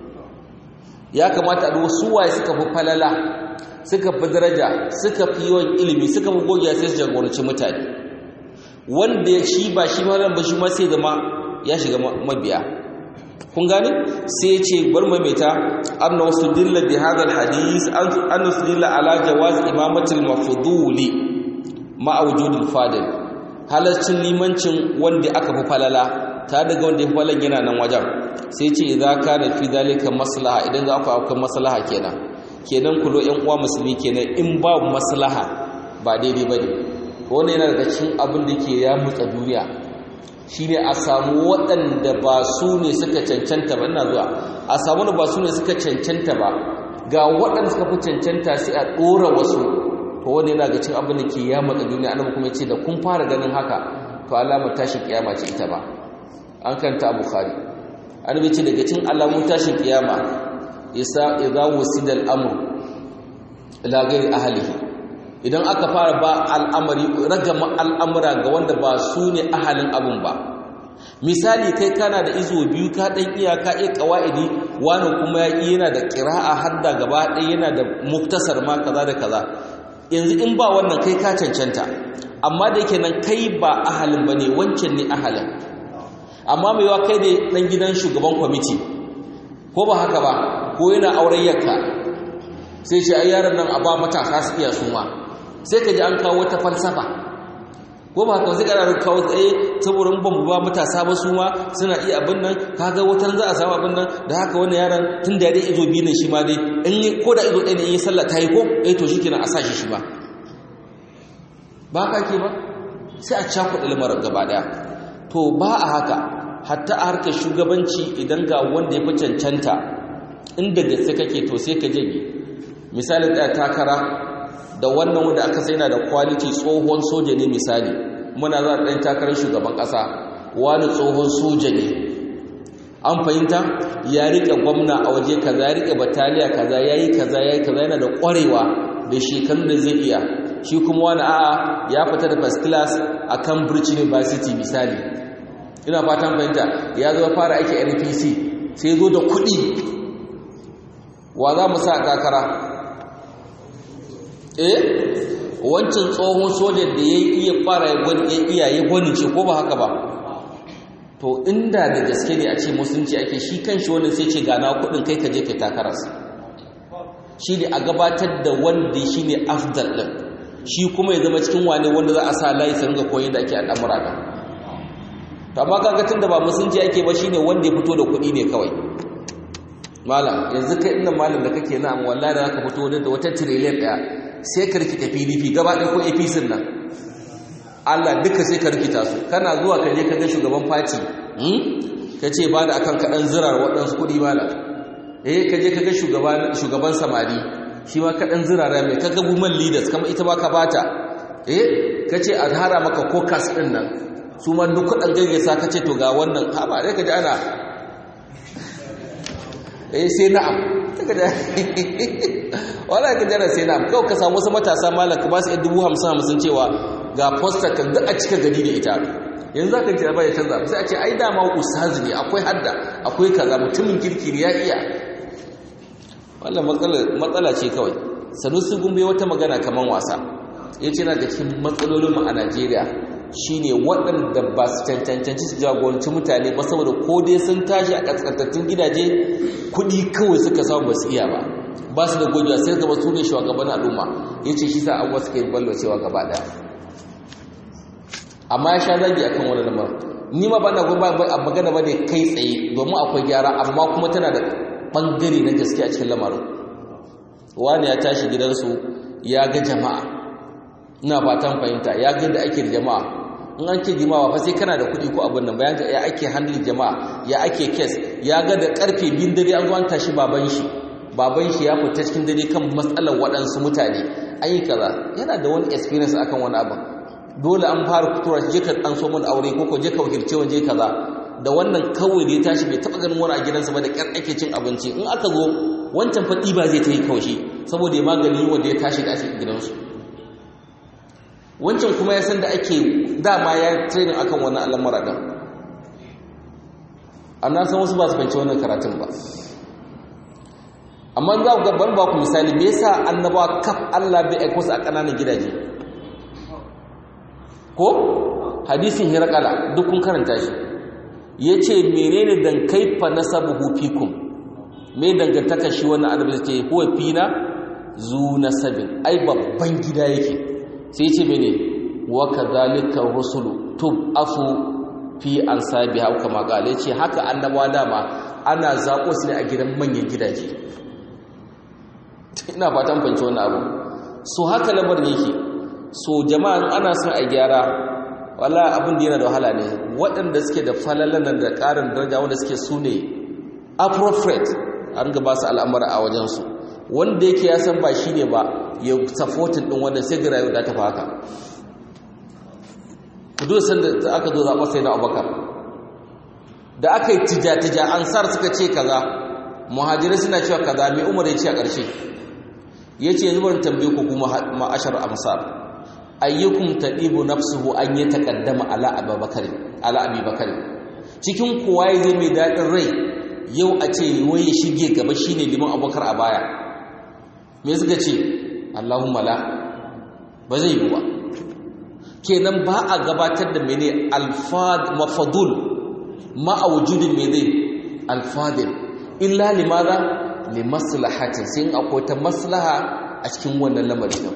ya kamata a duba su waye suka fi falala suka fi daraja suka fi yawan ilimi suka fi gogiya sai su jagoranci mutane wanda ya shi ba shi malam ba shi ma sai zama ya shiga mabiya kun gane sai ya ce bar maimaita anna wasdilla bi hadha alhadith an wasdilla ala jawaz imamati almafduli ma wujud alfadil halaccin limancin wanda aka fi falala ta daga wanda ya falan yana nan wajen sai ce idza kana fi dalika maslaha idan za ku akwai maslaha kenan kenan kulo ƴan uwa musulmi kenan in babu maslaha ba daidai bane wannan yana daga cikin abin da ke ya mutsa duniya shine a samu waɗanda ba su ne suka cancanta ba ina zuwa a samu da ba su ne suka cancanta ba ga waɗanda suka fi cancanta sai a ɗora wasu to wannan yana daga cikin abin da ke ya mutsa duniya annabi kuma yace da kun fara ganin haka to alamar tashin kiyama ce ita ba an kanta bukhari annabi ce daga cikin alamun tashin kiyama isa idza wasida al-amr ila ghairi ahlihi idan aka fara ba al'amari ragama al'amura ga wanda ba su ne ahalin abun ba misali kai kana da izo biyu ka dan iya ka iya qawaidi wani kuma ya yana da qira'a hadda gaba ɗaya yana da muktasar ma kaza da kaza yanzu in ba wannan kai ka cancanta amma da yake nan kai ba ahalin bane wancan ne ahalin amma mai wa kai ne dan gidan shugaban kwamiti ko ba haka ba ko yana auren yakka sai shi ai yaran nan a ba matasa su iya suma sai ka ji an kawo wata falsafa ko ba haka sai kana kawo tsaye saboda ban ba matasa ba suma suna iya abin nan kaga watan za a samu abin nan da haka wannan yaran tun da dai izo biyu ne shi ma dai in ko da izo ɗaya ne in yi sallah ta yi ko eh to shikenan a sa shi shi ba ba ka ke ba sai a cakuɗa lamarin gaba daya to ba a haka hatta a harkar shugabanci idan ga wanda ya fi cancanta inda gaske kake to sai ka jage misali ɗaya takara da wannan wanda aka sai na da quality tsohon soja ne misali muna za a ɗan takarar shugaban ƙasa wani tsohon soja ne an fahimta ya riƙe gwamna a waje kaza ya riƙe bataliya kaza ya yi kaza ya yi kaza yana da ƙwarewa da shekarun da zai iya shi kuma wani a'a ya fita da first class a Cambridge University misali ina fatan fahimta ya zo fara aiki N P C sai zo da kuɗi wa za mu sa takara eh wancan tsohon sojan da ya iya fara ya iya ya gwanince ko ba haka ba to inda da gaske ne a ce musulunci ake shi kanshi wannan sai ce gana kuɗin kai ka je kai takararsa shi ne a gabatar da wanda shi ne afdal ɗin shi kuma ya zama cikin wane wanda za a sa layi su ringa koyi da ake al'amura da to amma kaga tun da ba musulunci ake ba shine wanda ya fito da kuɗi ne kawai malam yanzu kai inda malam da kake na wallahi da zaka fito da wata trillion ɗaya sai ka rikita P D P gaba ɗaya ko A P C nan Allah duka sai ka rikita su kana zuwa ka je ka ga shugaban party hmm ka ce ba da akan kaɗan zirar waɗansu kuɗi malam eh ka je ka ga shugaban shugaban samari shi ma kaɗan zirara mai kaga women leaders kama ita ba ka bata eh ka ce a hara maka caucus ɗin nan su ma duk kuɗin gaggasa ka ce to ga wannan ha ba dai ka ji ana eh sai na'am ka ji wala ka jira sai na'am kawai ka samu wasu matasa malam ka ba su dubu hamsin hamsin cewa ga poster kan duk a cika gari da ita yanzu za ka ji ba ya canza sai a ce ai dama ustazi ne akwai hadda akwai kaza mutumin kirki ne ya iya wannan matsala ce kawai sanusi gumbe wata magana kaman wasa ya ce na da cikin matsalolinmu a najeriya shine waɗanda ba su cancanci su jagoranci mutane ba saboda ko dai sun tashi a ƙasƙantattun gidaje kuɗi kawai suka samu ba su iya ba ba su da gojiya sai gaba su ne shugaban al'umma ya ce shi sa abuwa suka yi ballo cewa gaba ɗaya amma ya sha zagi a kan wani lamar ni ma ba na magana ba ne kai tsaye domin akwai gyara amma kuma tana da ɓangare na gaske a cikin lamarin wani ya tashi gidansu ya ga jama'a ina fatan fahimta ya ga da ake da jama'a in an ce jama'a fa sai kana da kuɗi ko abin nan bayan ya ake handle jama'a ya ake kes ya ga da karfe biyun dare an zo an tashi baban shi baban shi ya fita cikin dare kan matsalar waɗansu mutane an yi kaza yana da wani experience akan wani abin dole an fara kutura je ka ɗan so mun aure ko ko je ka wakilce waje kaza da wannan kawai da ya tashi bai taɓa ganin wani a gidansa ba da ƙyar ake cin abinci in aka zo wancan faɗi ba zai ta yi kaushi saboda ya magani wanda ya tashi da ake gidansu wancan kuma ya san da ake dama ya training akan wannan al'amura ɗin amma san wasu ba su fahimci wannan karatun ba amma za ku gaban ba ku misali me yasa annabawa kaf Allah bai aika su a ƙananan gidaje ko hadisin Hirqala duk kun karanta shi yace menene dan kaifa nasabuhu fikum me dangantaka shi wannan annabi ce huwa fina zu nasabin ai babban gida yake sai yace mene wa kadhalika rusulu tubafu fi ansabiha kama qala yace haka annabawa dama ana zako su ne a gidan manyan gidaje ina fatan fahimci wannan abu so haka lamarin yake so jama'an ana son a gyara wala abin da yana da wahala ne waɗanda suke da falalan nan da ƙarin daraja wanda suke su ne appropriate an ga ba su al'amura a wajensu wanda yake ya san ba shi ne ba ya supportin ɗin wanda sai ga rayuwa da ta haka ku duk san da aka zo zaɓa sai na abubakar da aka yi tija-tija ansar suka ce kaza muhajirai suna cewa kaza mai umar ya ce a ƙarshe ya ce yanzu bari tambaye ku kuma ma'ashar amsar ayyukum tadibu nafsuhu an yataqaddama ala abubakar ala abubakar cikin kuwa zai mai dadin rai yau a ce wai ya shige gaba shine liman abubakar a baya me suka ce Allahumma la ba zai yi ba kenan ba a gabatar da mene alfad mafadul ma awjudin me zai alfadil illa limadha limaslahatin sai akwai ta maslaha a cikin wannan lamarin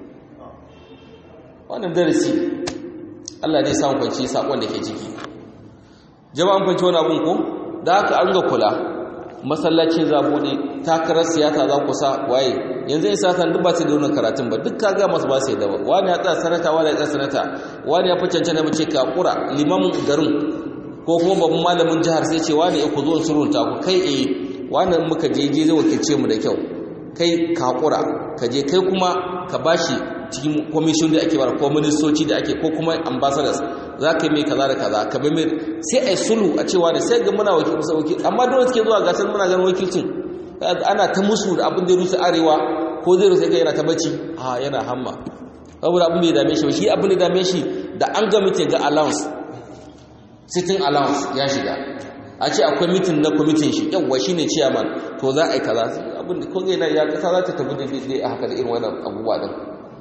wannan darasi Allah zai samu kwanci sakon da ke ciki jama'an kwanci wani abun ko da haka an ga kula masallacin zabuɗe takarar siyasa za ku sa waye yanzu in satan duk ba sai da wannan karatun ba duk kaga masu ba sai da ba wani ya tsaya sanata wani ya tsaya sanata wani ya fi cancanta mace ka kura limamin garin ko kuma babban malamin jihar sai ce wani ku zo surunta ku kai eh wani muka je je zai wakilce mu da kyau kai ka kura ka je kai kuma ka bashi cikin commission da ake bar ko ministoci da ake ko kuma ambassadors za ka yi mai kaza da kaza ka bai mai sai ai sulhu a cewa da sai ga muna wakil wakil amma dole suke zuwa gasar muna ganin wakilcin ana ta musu da abin da ya rusa arewa ko zai rusa kai yana ta bacci a yana hamma saboda abin da ya dame shi shi abin da ya dame shi da an ga mutum ga allowance sitting allowance ya shiga a ce akwai mitin na kwamitin shi yawwa shi ne chairman to za a yi kaza abin da kun yana ya kasa za ta tafi da daidai a haka da irin wannan abubuwa din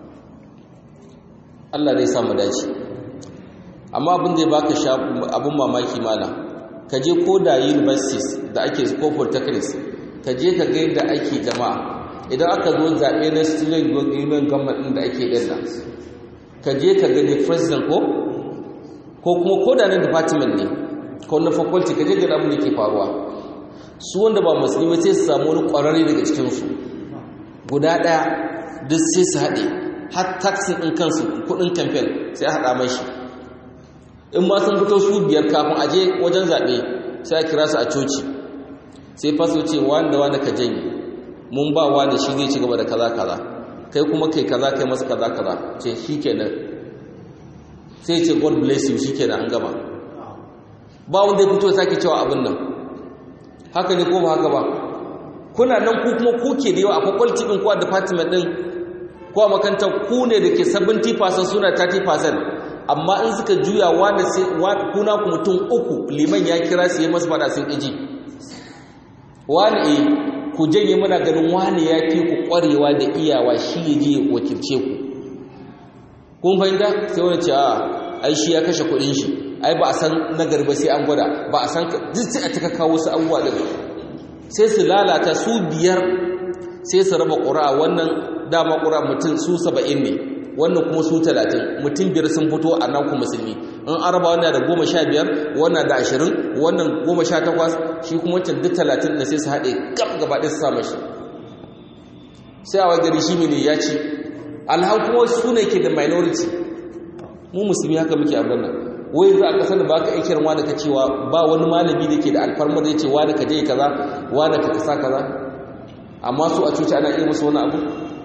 Allah zai samu dace amma abin da ya baka abin mamaki mana ka je ko da universities da ake ko polytechnics ka je ka ga yadda ake jama'a idan aka zo zaɓe na student union government ɗin da ake ɗin ka je ka gani president ko ko kuma ko da na department ne ko na faculty ka je ga abin da ke faruwa su wanda ba musulmi sai su samu wani ƙwararre daga cikinsu guda ɗaya duk sai su haɗe har taxin ɗin kansu kuɗin campaign sai a haɗa mai shi in ma sun fito su biyar kafin a je wajen zaɓe sai a kira su a coci sai faso ce wanda wanda ka janye mun ba wanda shi zai ci gaba da kaza kaza kai kuma kai kaza kai masa kaza kaza ce shikenan sai ce God bless you shikenan an gama ba wanda ya fito ya sake cewa abin nan haka ne ko ba haka ba kuna nan ku kuma kuke da yawa a faculty din ko a department din ko a makarantar ku ne da ke seventy percent suna thirty percent amma in suka juya wanda sai kuna ku mutum uku liman ya kira su yi masu fada sun ƙiji wani e ku janye muna ganin wani ya fi ku ƙwarewa da iyawa shi ya je wakilce ku kun fahimta sai wani ce a ai shi ya kashe kuɗin shi ai ba a san nagari ba sai an gwada ba a san sai a taka kawo su abubuwa da sai su lalata su biyar sai su raba ƙura wannan dama ƙura mutum su saba'in ne wannan kuma su talatin mutum biyar sun fito a nan kuma musulmi in araba wannan da goma sha biyar wannan da ashirin wannan goma sha takwas shi kuma wancan duk talatin da sai su haɗe gab gaba ɗaya su samu shi sai a wai gari shi ne ya ci alhan kuma su ne ke da minority mu musulmi haka muke abin nan wai za a ƙasar da ba ka aikin wani ka cewa ba wani malami da ke da alfarmar da ya ce wani ka je kaza wani ka kasa kaza amma su a cuci ana iya musu wani abu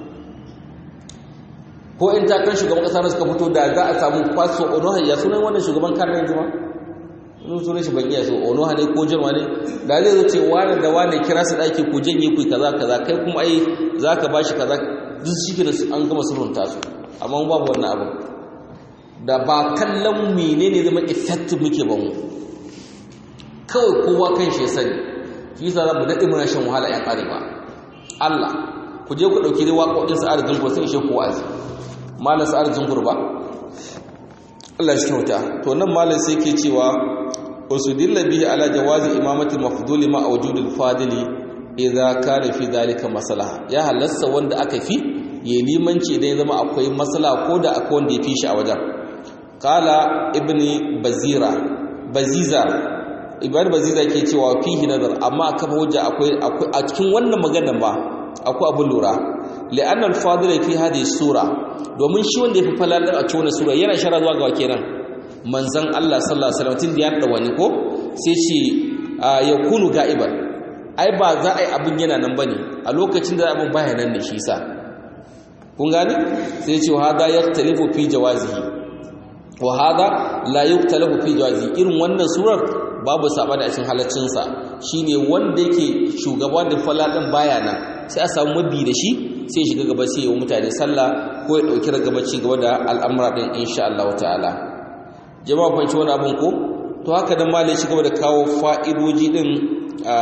ko in ta kan shugaban kasa suka fito da za a samu faso onoha ya sunan wannan shugaban kan yanzu ma wani sunan shi ban iya so onoha ne ko jirma ne da zai zo ce wani da wani kira su ɗaki ku janye ku kaza kaza kai kuma ai za ka ba shi kaza duk shi da an gama surunta su amma babu wannan abu da ba kallon menene zama effective muke ba mu kawai kowa kan shi ya sani shi yasa za mu daɗe muna shan wahala yan arewa Allah ku je ku ɗauki dai waƙoƙin sa'ar zungur sai ishe ku wa'azi malam sa'ar zungur ba Allah shi kyauta. To nan malam sai yake cewa usudilla bihi ala jawazi imamati mafduli ma wujudil fadili idza kana fi dhalika maslaha. Ya halasta wanda aka fi ya limanci da ya zama akwai maslaha ko da akwai wanda ya fi shi a wajen. Qala ibni bazira baziza ibn baziza yake cewa fihi nazar, amma aka fa hujja akwai a cikin wannan maganar ba akwai abun lura. li'anna al-fadila fi hadhihi sura, domin shi wanda ya fi falalar a cikin sura yana shara zuwa ga kenan manzon Allah sallallahu alaihi wasallam tun da ya da wani ko sai ce ya kunu ga'iban, ai ba za a yi abin yana nan bane a lokacin da abin baya nan ne shi sa kun gane sai ce hada yaktalifu fi jawazihi wa hada la yaktalifu fi jawazihi. Irin wannan surar babu sabani a cikin halaccin sa, shine wanda yake shugaba da falalan baya nan sai a samu mabi da shi sai shiga gaba sai ya yi mutane sallah ko ya dauki ragabaci gaba da al'amura din insha Allah ta'ala. Jama'a fanci wani abin ko to haka dan malai shi gaba da kawo fa'idoji din a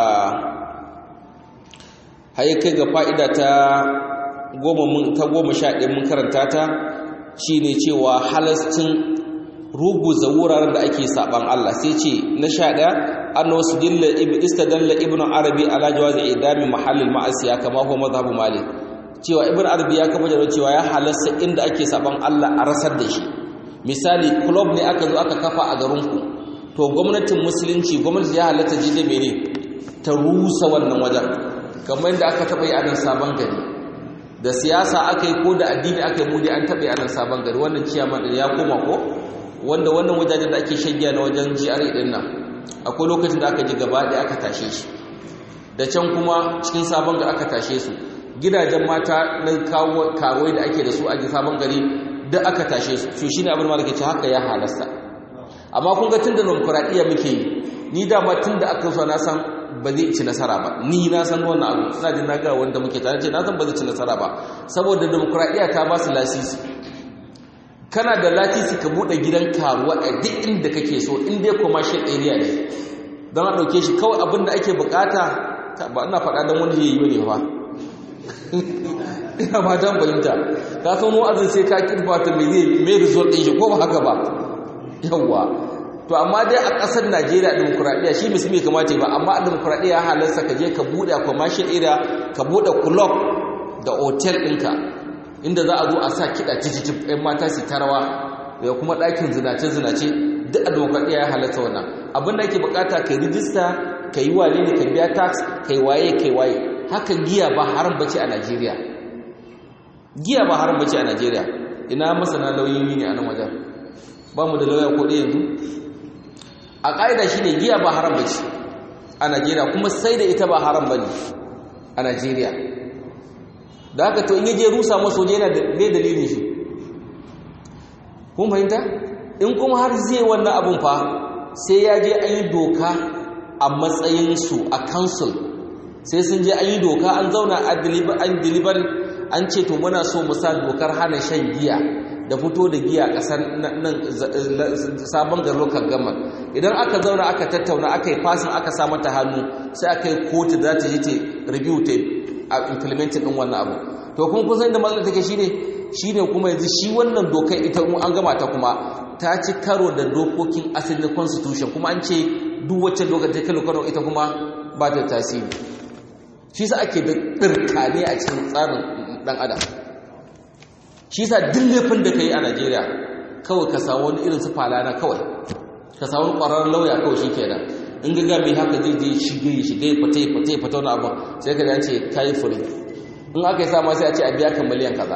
haye kai ga fa'ida ta goma mun ta goma sha ɗaya mun karanta ta shine cewa halastin ruguza wuraren da ake saban Allah. Sai ce na sha ɗaya annahu sudilla istadalla ibnu arabi ala jawazi idami mahallil ma'asiya kama huwa madhhabu malik, cewa ibnu arabi ya kafa da cewa ya halasta inda ake saban Allah a rasar da shi. Misali club ne aka zo aka kafa a garinku, to gwamnatin musulunci gwamnati ya halatta jide mene ta rusa wannan wajen, kamar yadda aka taɓa yi a nan sabon gari da siyasa aka yi ko da addini aka yi mudi an taɓa yi a nan sabon gari. Wannan ciyaman ya koma ko wanda wannan wajajen da ake shagiya na wajen G R A din nan akwai lokacin da aka ji gaba ɗaya aka tashe shi, da can kuma cikin sabon gari aka tashe su, gidajen mata na kawo karuwai da ake da su a sabon gari da aka tashe su. to shine abin malaka ce haka ya halasta. Amma kun ga tunda demokradiya muke yi, ni da ma tunda aka so na san ba zai ci nasara ba, ni na san wannan abu ina jin naga wanda muke tare ce na san ba zai ci nasara ba, saboda demokradiya ta ba su lasisi. Kana da lasisi ka bude gidan karuwa a duk inda kake so in dai commercial area ne, don a dauke shi kawai abin da ake bukata ba ina faɗa don wani yayi bane fa ina ba dan bayyanta ka san wa'azin sai ka kirfa ta me zai me result din shi ko ba haka ba yawa. To amma dai a ƙasar Najeriya demokradiya shi musulmi kamata ba, amma a demokradiya halarsa ka je ka bude commercial area, ka bude club da hotel ɗinka inda za a zo a sa kiɗa jijijib ɗan mata su tarawa da kuma ɗakin zinace-zinace, duk a demokradiya ya halarta wannan. Abin da ake bukata ka yi rijista, ka yi wane ne, ka biya tax, ka yi waye ka yi waye. Haka giya ba haram bace a Najeriya, giya ba haram bace a Najeriya. Ina masana lauyoyi ne a nan wajen, ba mu da lauya ko ɗaya yanzu. A ƙa'ida shi ne giya ba haram bace a Najeriya, kuma sai da ita ba haram bane a Najeriya. Da haka to in yaje rusa masa waje yana da me dalilin shi, kun fahimta? In kuma har zai wannan abun fa sai ya je an yi doka a matsayinsu a council, sai sun je an yi doka an zauna an deliver an ce to muna so mu sa dokar hana shan giya da fito da giya kasar nan sabon garin local government. Idan aka zauna aka tattauna aka yi fasin aka sa mata hannu sai aka yi kotu da za ta je ta review ta a implementing din wannan abu. To kun kusan da matsalar take shine shine kuma yanzu shi wannan dokar ita mu an gama ta kuma ta ci karo da dokokin asalin constitution, kuma an ce duk wacce dokar ta kai karo ita kuma ba ta tasiri. Shi sa ake da dirkane a cikin tsarin dan adam. Shi sa duk laifin da kai a Najeriya kawai ka samu wani irin su falana kawai ka samu ƙwararren lauya kawai shikenan. In ga mai haka zai je shige shige fate fate fate wani abu sai ka ce kai fure. In aka yi sama sai a ce a biya ka miliyan kaza.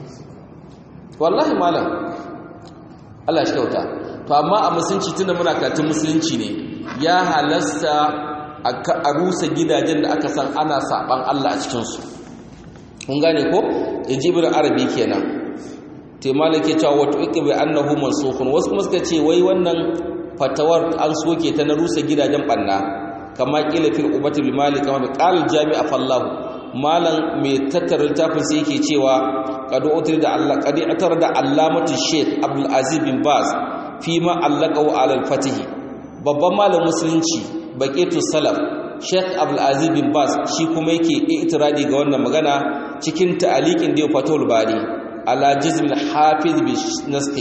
Wallahi malam Allah shi kyauta. To amma a musulunci tunda muna karatun musulunci ne ya halasta a rusa gidajen da aka san ana saban Allah a cikin su. Kun gane ko? Ibn Arabi kenan. Te malike cewa wato ikbi annahu mansukhun, wasu kuma suka ce wai wannan fatawar an soke ta na rusa gidajen banna kama kila fil ubati bil malik kama bi qal jami'a fallahu. Malam mai tattara littafin sai yake cewa qad utir da Allah qad atar da allamatu Sheikh Abdul Aziz bin Baz fi ma allaqahu ala al-fatih. Babban malam musulunci baqitu salaf Sheikh Abdul Aziz bin Baz shi kuma yake itiradi ga wannan magana cikin ta'aliqin da ya Fathul Bari ala jizm al-Hafiz bin Nasti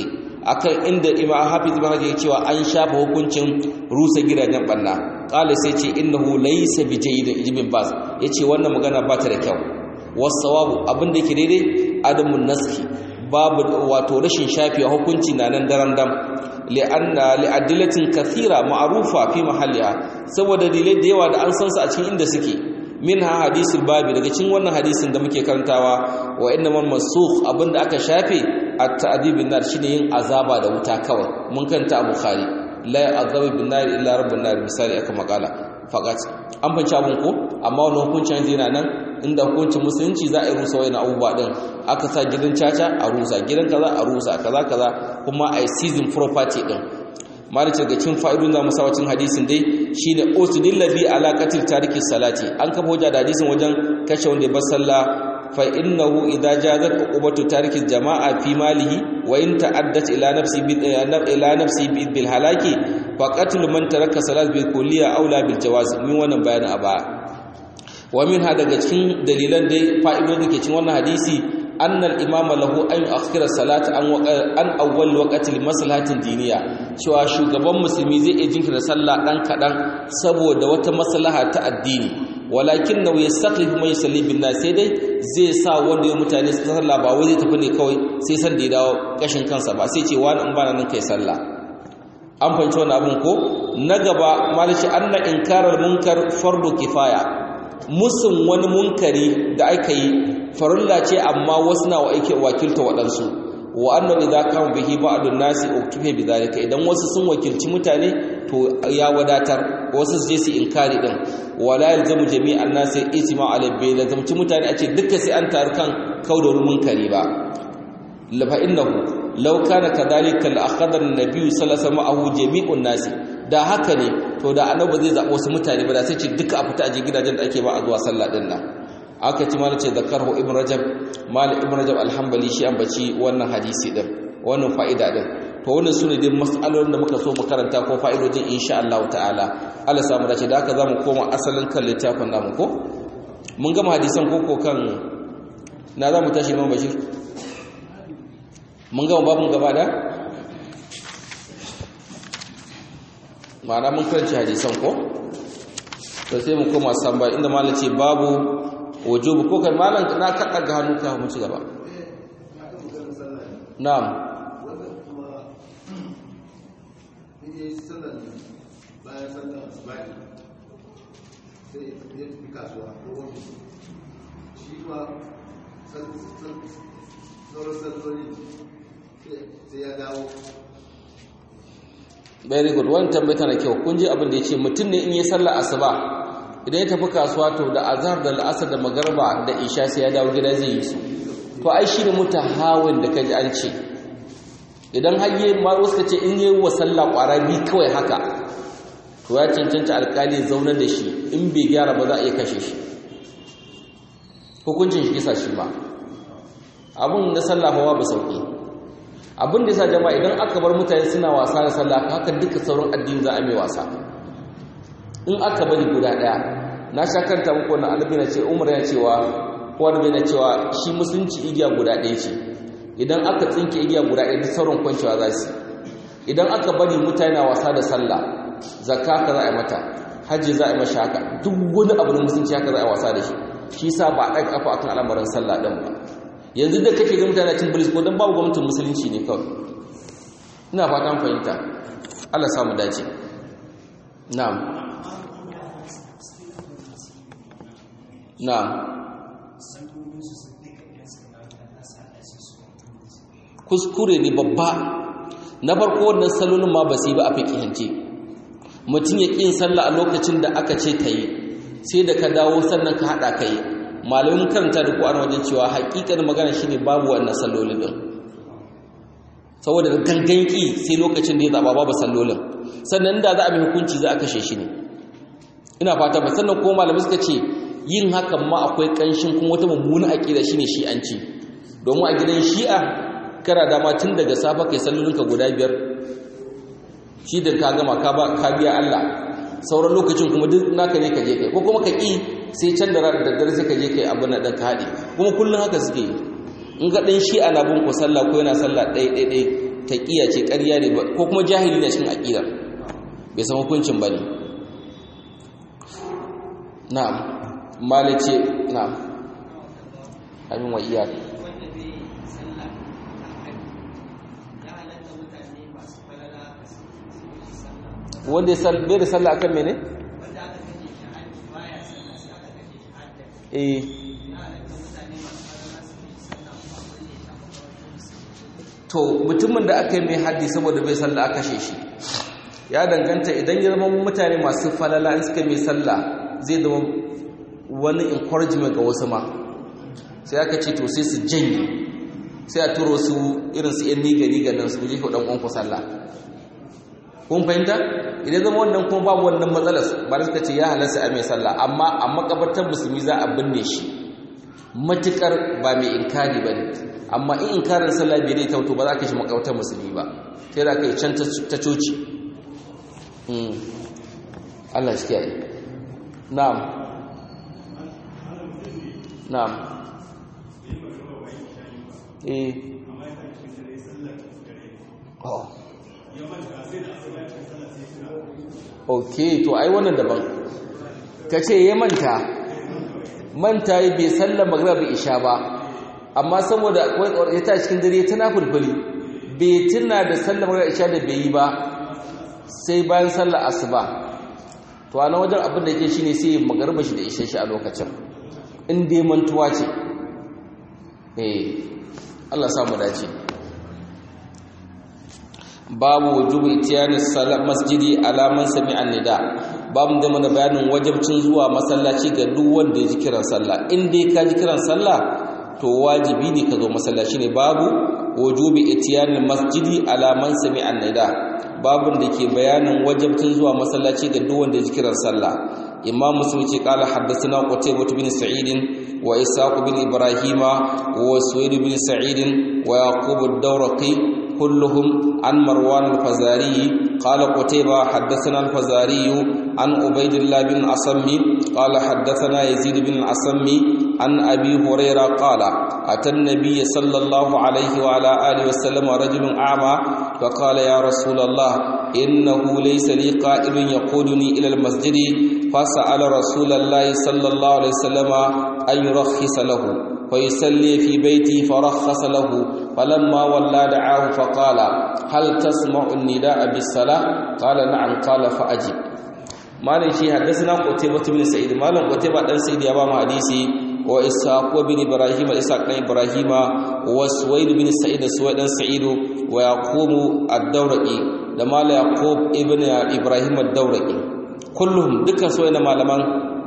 akan inda Imam Hafiz ibn Hajar ya cewa an shafa hukuncin rusa gidajen banna qala sai ce innahu laysa bijayyid ibn Baz yace wannan magana ba ta da kyau wasawabu abin da yake daidai adamun naskhi babu wato rashin shafiwa hukunci na nan daram dam li'anna li'adillatin kathira ma'rufa fi mahalliha saboda dalilai da yawa da an san su a cikin inda suke minha hadisul babi daga cikin wannan hadisin da muke karantawa wa innamal mansukh abinda aka shafe at-ta'dib bin nar shine yin azaba da wuta kawai mun kanta a bukhari la azabu bin nar illa rabbun nar misali aka makala faqat an banci abun ko amma wannan hukuncin yana nan inda hukuncin musulunci za a yi rusa wani abubuwa din aka sa gidan caca a rusa gidan kaza a rusa kaza kaza kuma a season property din malice daga cikin fa'idun da musawacin hadisin dai shine usdil ladhi ala qatl tariki salati an kafa hujja da hadisin wajen kashe wanda ba sallah fa innahu idza jazat uqubatu tariki jama'a fi malihi wa in ta'addat ila nafsi bil ila nafsi bil halaki fa qatl man taraka salat bil kulliya aula bil jawaz min wannan bayanin a baya wa minha daga cikin dalilan dai fa'idodin da ke cikin wannan hadisi annal imama lahu an akhira salata an an awwal waqti li maslahatin diniya cewa shugaban musulmi zai iya jinkirta sallah dan kadan saboda wata maslaha ta addini walakin naw yastaqlifu man yusalli bin nas sai dai zai sa wanda ya mutane su sallah ba wai zai tafi ne kawai sai san da ya dawo kashin kansa ba sai ce wani in bana nan kai sallah an fahimci wannan abun ko na gaba malashi anna inkarar munkar fardu kifaya musun wani munkari da aka yi farilla ce amma wasu na wakilta waɗansu wa annahu idza kama bihi ba'dun nasi uktufe bidalika idan wasu sun wakilci mutane to ya wadatar wasu su je su inkari din wala yalzamu jami'an nasi ijma' ala bai lazamci mutane a ce dukkan sai an taru kan kaudar munkari ba la fa innahu law kana kadhalika la akhadha an-nabiy sallallahu alaihi wasallam jami'un nasi da haka ne to da annabi zai zaɓi wasu mutane ba da sai ce duka a fita a je gidajen da ake ba a zuwa sallah din nan aka ci mana ce zakarhu ibn rajab mal ibn rajab al-hanbali shi ambaci wannan hadisi din wannan fa'ida din to wannan sune dai mas'alolin da muka so mu karanta ko fa'idojin insha Allah ta'ala Allah samu dace da haka zamu koma asalin kan littafin namu ko mun gama hadisan koko kan na zamu tashi Imam Bashir mun gama babun gaba da ma'ana mun karanci hadisan ko to sai mu koma samba inda malam ce babu wujubu ko kai malam na kada ga hannu ka mu ci gaba na'am sai ya dawo very good wannan tambayar tana kyau kun ji abin da yace mutum ne in yi sallar asuba idan ya tafi kasuwa to da azhar da al'asr da magarba da isha sai ya dawo gida zai yi su to ai shi ne mutahawin da kaji an ce idan hayye ma wasu kace in yi wa sallah kwara bi kawai haka to ya cancanta alƙali zauna da shi in bai gyara ba za a iya kashe shi hukuncin shi kisa shi ba abun da sallah fa ba sauki abin da yasa jama'a idan aka bar mutane suna wasa da sallah haka duka sauran addini za a mai wasa in aka bari guda daya na sha kanta muku wannan annabi na ce Umar ya cewa ko annabi na cewa shi musulunci igiya guda daya ce idan aka tsinke igiya guda daya duk sauran kwancewa za su idan aka bari mutane na wasa da sallah zakka ka za a yi mata haji za a yi mashi haka duk wani abu da musulunci haka za a yi wasa da shi shi yasa ba a ɗaga kafa akan al'amarin sallah din ba yanzu da kake ga mutane cin bilis ko dan babu gwamnatin musulunci ne kawai ina fatan fahimta Allah samu dace na'am na'am kuskure ne babba na farko wannan salolin ma ba su yi ba a fiqihance mutum ya ƙin sallah a lokacin da aka ce ta yi sai da ka dawo sannan ka haɗa ka yi malamin karanta da kuwa wajen cewa hakikar magana shine babu wannan sallolin din saboda gangan ki sai lokacin da ya zaba babu sallolin sannan da za a bi hukunci za a kashe shi ne ina fata ba sannan ko malamai suka ce yin hakan ma akwai kanshin kuma wata mummuna aqida shine shi'anci domin a gidan shi'a kana dama tun daga safa kai sallolinka guda biyar shi da ka gama ka ba ka biya Allah sauran lokacin kuma duk naka ne ka je kai ko kuma ka ki sai can da ranar daddare sai ka je kai abin da ka haɗe kuma kullum haka suke yi in ga ɗan shi ana bin ku sallah ko yana sallah ɗaya ɗaya ɗaya taqiya ce ƙarya ne ko kuma jahili ne cikin aqidar bai san hukuncin bane na'am malice na'am amin wa iyyak wanda ya salbe da sallah akan mene wanda aka kace shi haji baya sallah sai aka kace shi haji eh to mutumin da aka yi mai haddi saboda bai sallah aka kashe shi ya danganta idan ya zama mutane masu falala in suka mai sallah zai zama wani encouragement ga wasu ma sai aka ce to sai su janye sai a turo su irin su yan niga-niga nan su jefa ɗan ƙwanku sallah kun fahimta idan zama wannan kuma babu wannan matsalar ba da suka ce ya halarsa a mai sallah amma a makabartar musulmi za a binne shi matukar ba mai inkari ba ne amma in inkarin sallah bai dai tauto ba za ka shi makabartar musulmi ba sai da ka yi can ta coci Allah shi kiyaye na'am na'am eh oh okay to ai wannan daban kace ya manta manta yi bai sallar maghrib isha ba amma saboda akwai ya ta cikin dare tana fulfuli bai tuna da sallar maghrib isha da bai yi ba sai bayan sallar asuba to a nan wajen abin da yake shine sai magharib shi da isha shi a lokacin in dai mantuwa ce eh Allah samu dace babu wujubu itiyani salat masjidi ala man sami'a nida babu da mana bayanin wajibcin zuwa masallaci ga duk wanda ya ji kiran sallah in dai ka ji kiran sallah to wajibi ne ka zo masallaci ne babu wujubi itiyani masjidi ala man sami'a nida babun da ke bayanin wajibcin zuwa masallaci ga duk wanda ya ji kiran sallah imam muslim ce qala haddathana qutaybah bin sa'id wa isaq bin ibrahima wa suwaid bin sa'id wa yaqub ad-dawraqi كلهم عن مروان الفزاري قال قتيبة حدثنا الفزاري عن عبيد الله بن عصم قال حدثنا يزيد بن عصم عن أبي هريرة قال أتى النبي صلى الله عليه وعلى آله وسلم رجل أعمى فقال يا رسول الله إنه ليس لي قائد يقودني إلى المسجد فسأل رسول الله صلى الله عليه وسلم أن يرخص له فيصلي في بيتي فرخص له فلما ولى دعاه فقال هل تسمع النداء بالصلاة قال نعم قال فأجب مالن شي حدثنا قتيبة بن سعيد مالن قتيبة بن سعيد يا بام حديثي وإسحاق بن إبراهيم إسحاق بن إبراهيم وسويد بن سعيد سويد بن سعيد ويعقوب الدورقي لما يعقوب ابن إبراهيم الدورقي كلهم دكان سويد malaman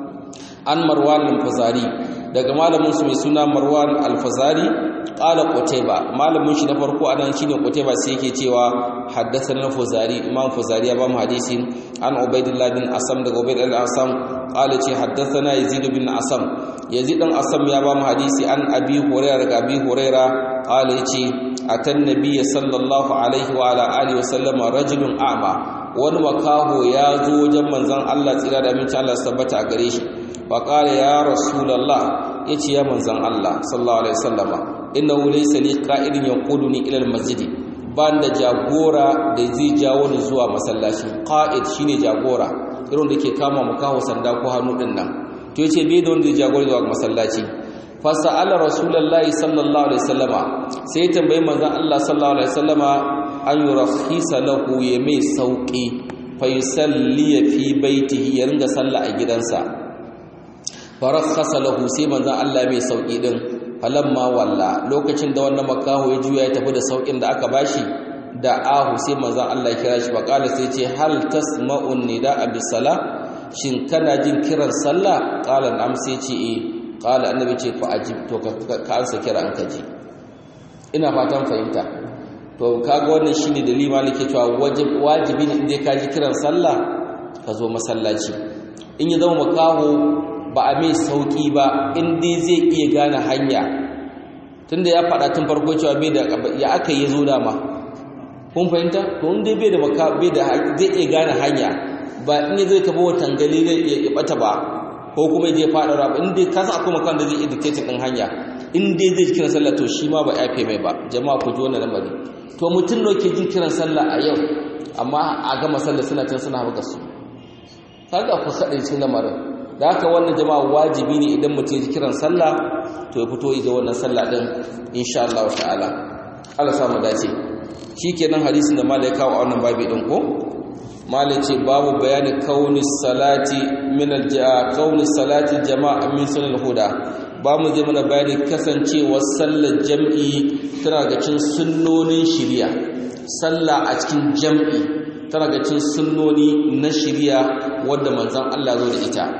an Marwan al-Fazari daga malamin su mai suna Marwan al-Fazari qala Qutayba malamin shi na farko anan shine Qutayba sai yake cewa haddathana al-Fazari imam Fazari ya ba mu hadisi an Ubaydullah bin Asam daga Ubaydullah Asam qala ce haddathana Yazid bin Asam Yazid dan Asam ya ba mu hadisi an Abi Hurairah daga Abi Hurairah qala yace atan nabiy sallallahu alaihi wa ala alihi wa sallama rajulun a'ma wani makaho ya zo wajen manzon Allah tsira da aminci Allah tabbata a gare shi فقال يا رسول الله يتي يا منزل الله صلى الله عليه وسلم انه ليس لي قائد يقودني الى المسجد banda jagora da zai jawo ni zuwa masallaci qa'id shine jagora irin da ke kama mu kawo sanda ko hannu din nan to yace bai da wanda zai jagora zuwa masallaci fa sa'ala rasulullahi sallallahu alaihi wasallama sai tambayi manzon Allah sallallahu alaihi wasallama an yurakhisa lahu ya mai sauki fa yusalli fi baitihi ya ringa sallah a gidansa farakhasa lahu sai manzon Allah mai sauki din falamma walla lokacin da wannan makaho ya juya ya tafi da saukin da aka bashi da ahu sai manzon Allah ya kira shi faqala sai ce hal tasma'u nidaa bis sala shin kana jin kiran sallah qala na'am sai ce eh qala annabi ce fa ajib to ka ansa kira an kaji ina fatan fahimta to kaga wannan shine dalili malike cewa wajibi ne inda ka ji kiran sallah ka zo masallaci in ya zama makaho ba a mai sauki ba inda zai iya gane hanya tunda ya faɗa tun farko cewa bai da ya aka yi zo dama kun fahimta to inda bai da maka bai da zai iya gane hanya ba in zai taba wa tangali zai iya bata ba ko kuma je faɗa ba inda ka san akwai makan da zai iya dictate din hanya in dai zai kiran sallah to shi ma ba yafe mai ba. Jama'a ku ji wannan lamari. To mutum ne ke jin kiran sallah a yau amma a gama sallah suna can suna buga su, kaga ku kada shi lamarin. Da haka wannan jama'a wajibi ne idan mutum ya ji kiran sallah to ya fito ya ji wannan sallah din insha Allah ta'ala. Allah sa mu dace. Shikenan hadisin da malai kawo a wannan babi din ko malai ce babu bayani kauni salati min al-ja'a kauni salati jama'a min sunnal huda. Ba mu je mana bayani kasancewar sallar jam'i tana ga cin sunnonin shari'a. Sallah a cikin jam'i tana ga cin sunnoni na shari'a wanda manzon Allah zo da ita.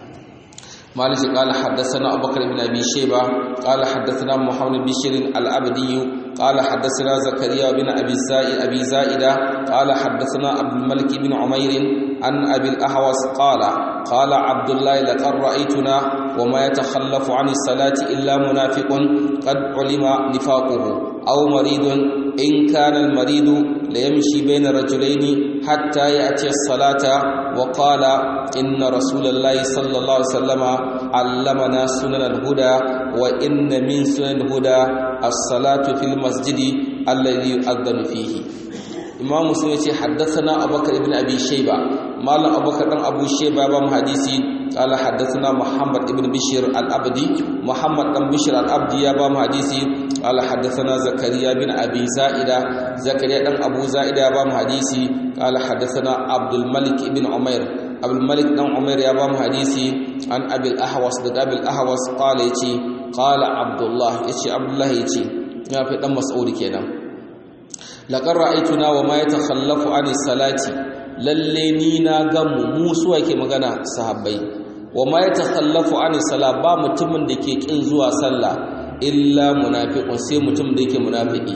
مالك قال حدثنا أبو بكر بن أبي شيبة قال حدثنا محمد بن بشير العبدي قال حدثنا زكريا بن أبي زائد أبي زائدة قال حدثنا عبد الملك بن عمير عن أبي الأحوص قال قال عبد الله لقد رأيتنا وما يتخلف عن الصلاة إلا منافق قد علم نفاقه أو مريض إن كان المريض ليمشي بين رجلين حتى يأتي الصلاة وقال إن رسول الله صلى الله عليه وسلم علمنا سنن الهدى وإن من سنن الهدى الصلاة في المسجد الذي يؤذن فيه. إمام مسلم حدثنا أبو بكر بن أبي شيبة مال أبو بكر بن أبو شيبة بن حديثي قال حدثنا محمد بن بشير العبدي محمد بن بشير العبدي بن حديثي قال حدثنا زكريا بن أبي زائدة زكريا بن أبو زائدة بن حديثي قال حدثنا عبد الملك بن عمير عبد الملك بن عمير يا بن حديثي عن أبي الأحوص أبي الأحوص قال يتي قال عبد الله يتي عبد الله يتي يا في دم مسعود كده لقد رأيتنا وما يتخلف عن الصلاة lalle ni na ga mu musu yake magana sahabbai wama yatakhallafu an salat ba mutumin da ke kin zuwa sallah illa munafiqun sai mutum da yake munafiki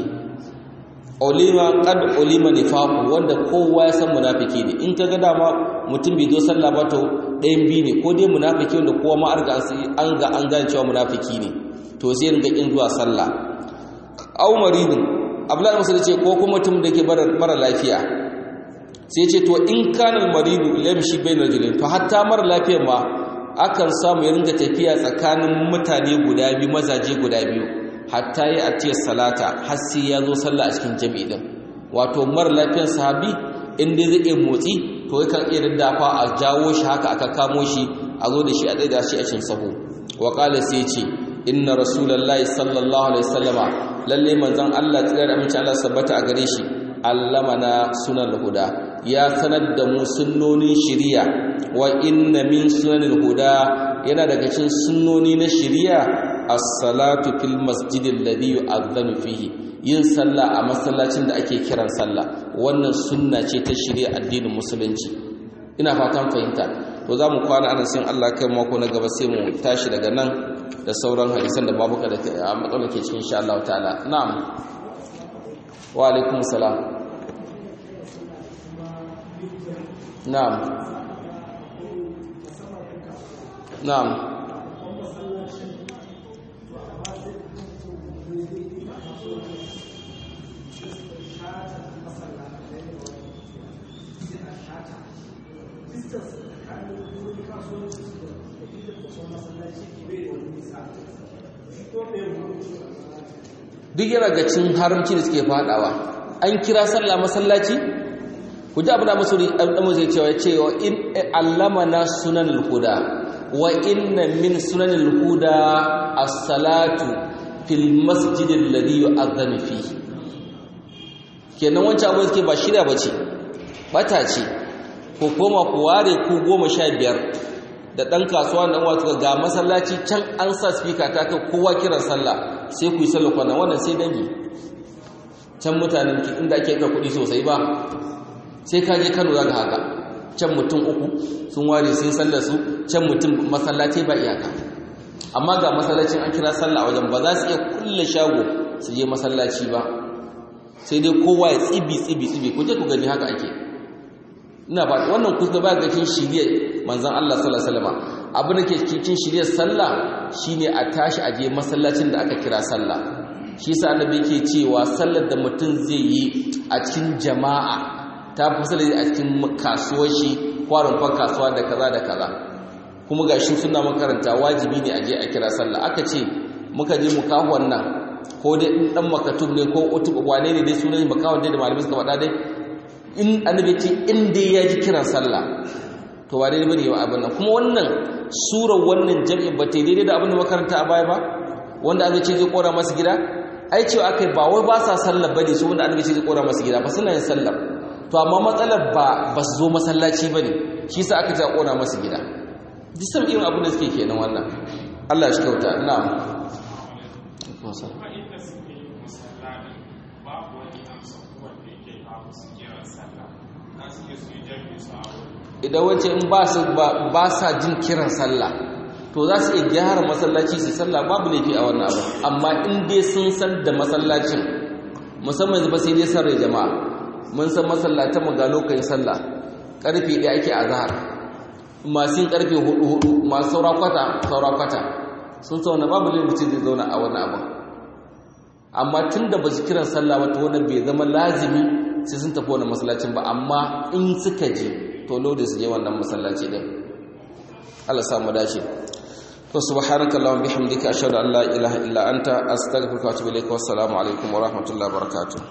ulima qad ulima nifaqu wanda kowa ya san munafiki ne in kaga dama mutum bai zo sallah ba to ɗayan bi ne ko dai munafiki wanda kowa ma arga an ga an gane cewa munafiki ne to sai ringa kin zuwa sallah aw maridun abdullahi musa ce ko kuma mutum da ke mara lafiya sai ce to in kana maridu lamshi bainar rajulin to hatta mara lafiyar ma akan samu ya ringa tafiya tsakanin mutane guda biyu mazaje guda biyu hatta ya atiya salata har sai ya zo sallah a cikin jami'i din wato mara lafiyar sahabi in dai zai iya motsi to yakan iya daddafa a jawo shi haka aka kamo shi a zo da shi a tsaida shi a cikin sahu wa qala sai ce inna rasulullahi sallallahu alaihi wasallama lalle manzon Allah tsira da amince Allah sabbata a gare shi allamana sunan huda ya sanar da mu sunnonin shiriya wa inna min sunanil huda yana daga cikin sunnoni na shiriya as-salatu fil masjidil ladhi yu'adhdhanu fihi yin sallah a masallacin da ake kiran sallah wannan sunna ce ta shiriya addinin musulunci ina fatan fahimta to zamu kwana anan sai Allah kai mako na gaba sai mu tashi daga nan da sauran hadisan da babu kada a matsalar ke cikin insha Allah ta'ala na'am wa alaikum salam na'am na'am duk yana ga cin haramci da suke fadawa an kira sallah masallaci ku ji abu da masuri ɗan zai cewa cewa in allamana sunanul huda wa inna min sunanul huda as-salatu fil masjidil ladhi yu'adhdhanu fihi kenan wancan abu suke ba shirya bace bata ce ko koma ku ware ku goma sha biyar da ɗan kasuwa ɗan wato ga masallaci can an sa speaker ta kai kowa kiran sallah sai ku yi sallah kwana wannan sai dangi can mutanen inda ake ka kuɗi sosai ba sai ka je Kano zaka haka can mutum uku sun ware sai sallar su can mutum masallaci ba iyaka amma ga masallacin an kira sallah a wajen ba za su iya kulle shago su je masallaci ba sai dai kowa ya tsibi tsibi tsibi ku je ku gani haka ake ina ba wannan kusa ba ga kin shirye manzon Allah sallallahu alaihi wasallam abu da ke cikin shiryar sallah shine a tashi a je masallacin da aka kira sallah shi yasa annabi yake cewa sallar da mutum zai yi a cikin jama'a ta fi sallar a cikin kasuwar shi kwarin fa kasuwa da kaza da kaza kuma gashi suna makaranta wajibi ne a je a kira sallah aka ce muka je mukahon nan ko dai dan makatub ne ko utuba wane ne dai sunan mukahon dai da malamai suka faɗa dai in annabi ce in dai ya ji kiran sallah to ba daidai bane wa abin nan kuma wannan surar wannan jami'in ba ta daidai da abin da makaranta a baya ba wanda aka ce zai kora masu gida ai cewa akai ba wai ba sa sallar bane su wanda aka ce zai kora masu gida ba suna yin sallar to amma matsalar ba ba su zo masallaci bane shi yasa aka ce a kora masu gida duk san irin abin da suke kenan wannan Allah shi kyauta na'am idan wace in ba su ba sa jin kiran sallah to za su iya gyara masallaci su sallah babu laifi a wannan abu amma in dai sun san da masallacin musamman yanzu ba sai dai sarrai jama'a mun san masallatan mu ga lokacin sallah karfe ɗaya ake azhar masu yin karfe hudu hudu masu saura kwata saura kwata sun zauna babu laifi mutum zai zauna a wannan abu amma tunda ba su kiran sallah ba to wannan bai zama lazimi sai sun tafi wannan masallacin ba amma in suka je to lodi su je wannan masallaci din Allah samu dace to subhanakallahumma bihamdika ashhadu an la ilaha illa anta astaghfiruka wa atubu ilaik wa assalamu alaikum wa rahmatullahi wa barakatuh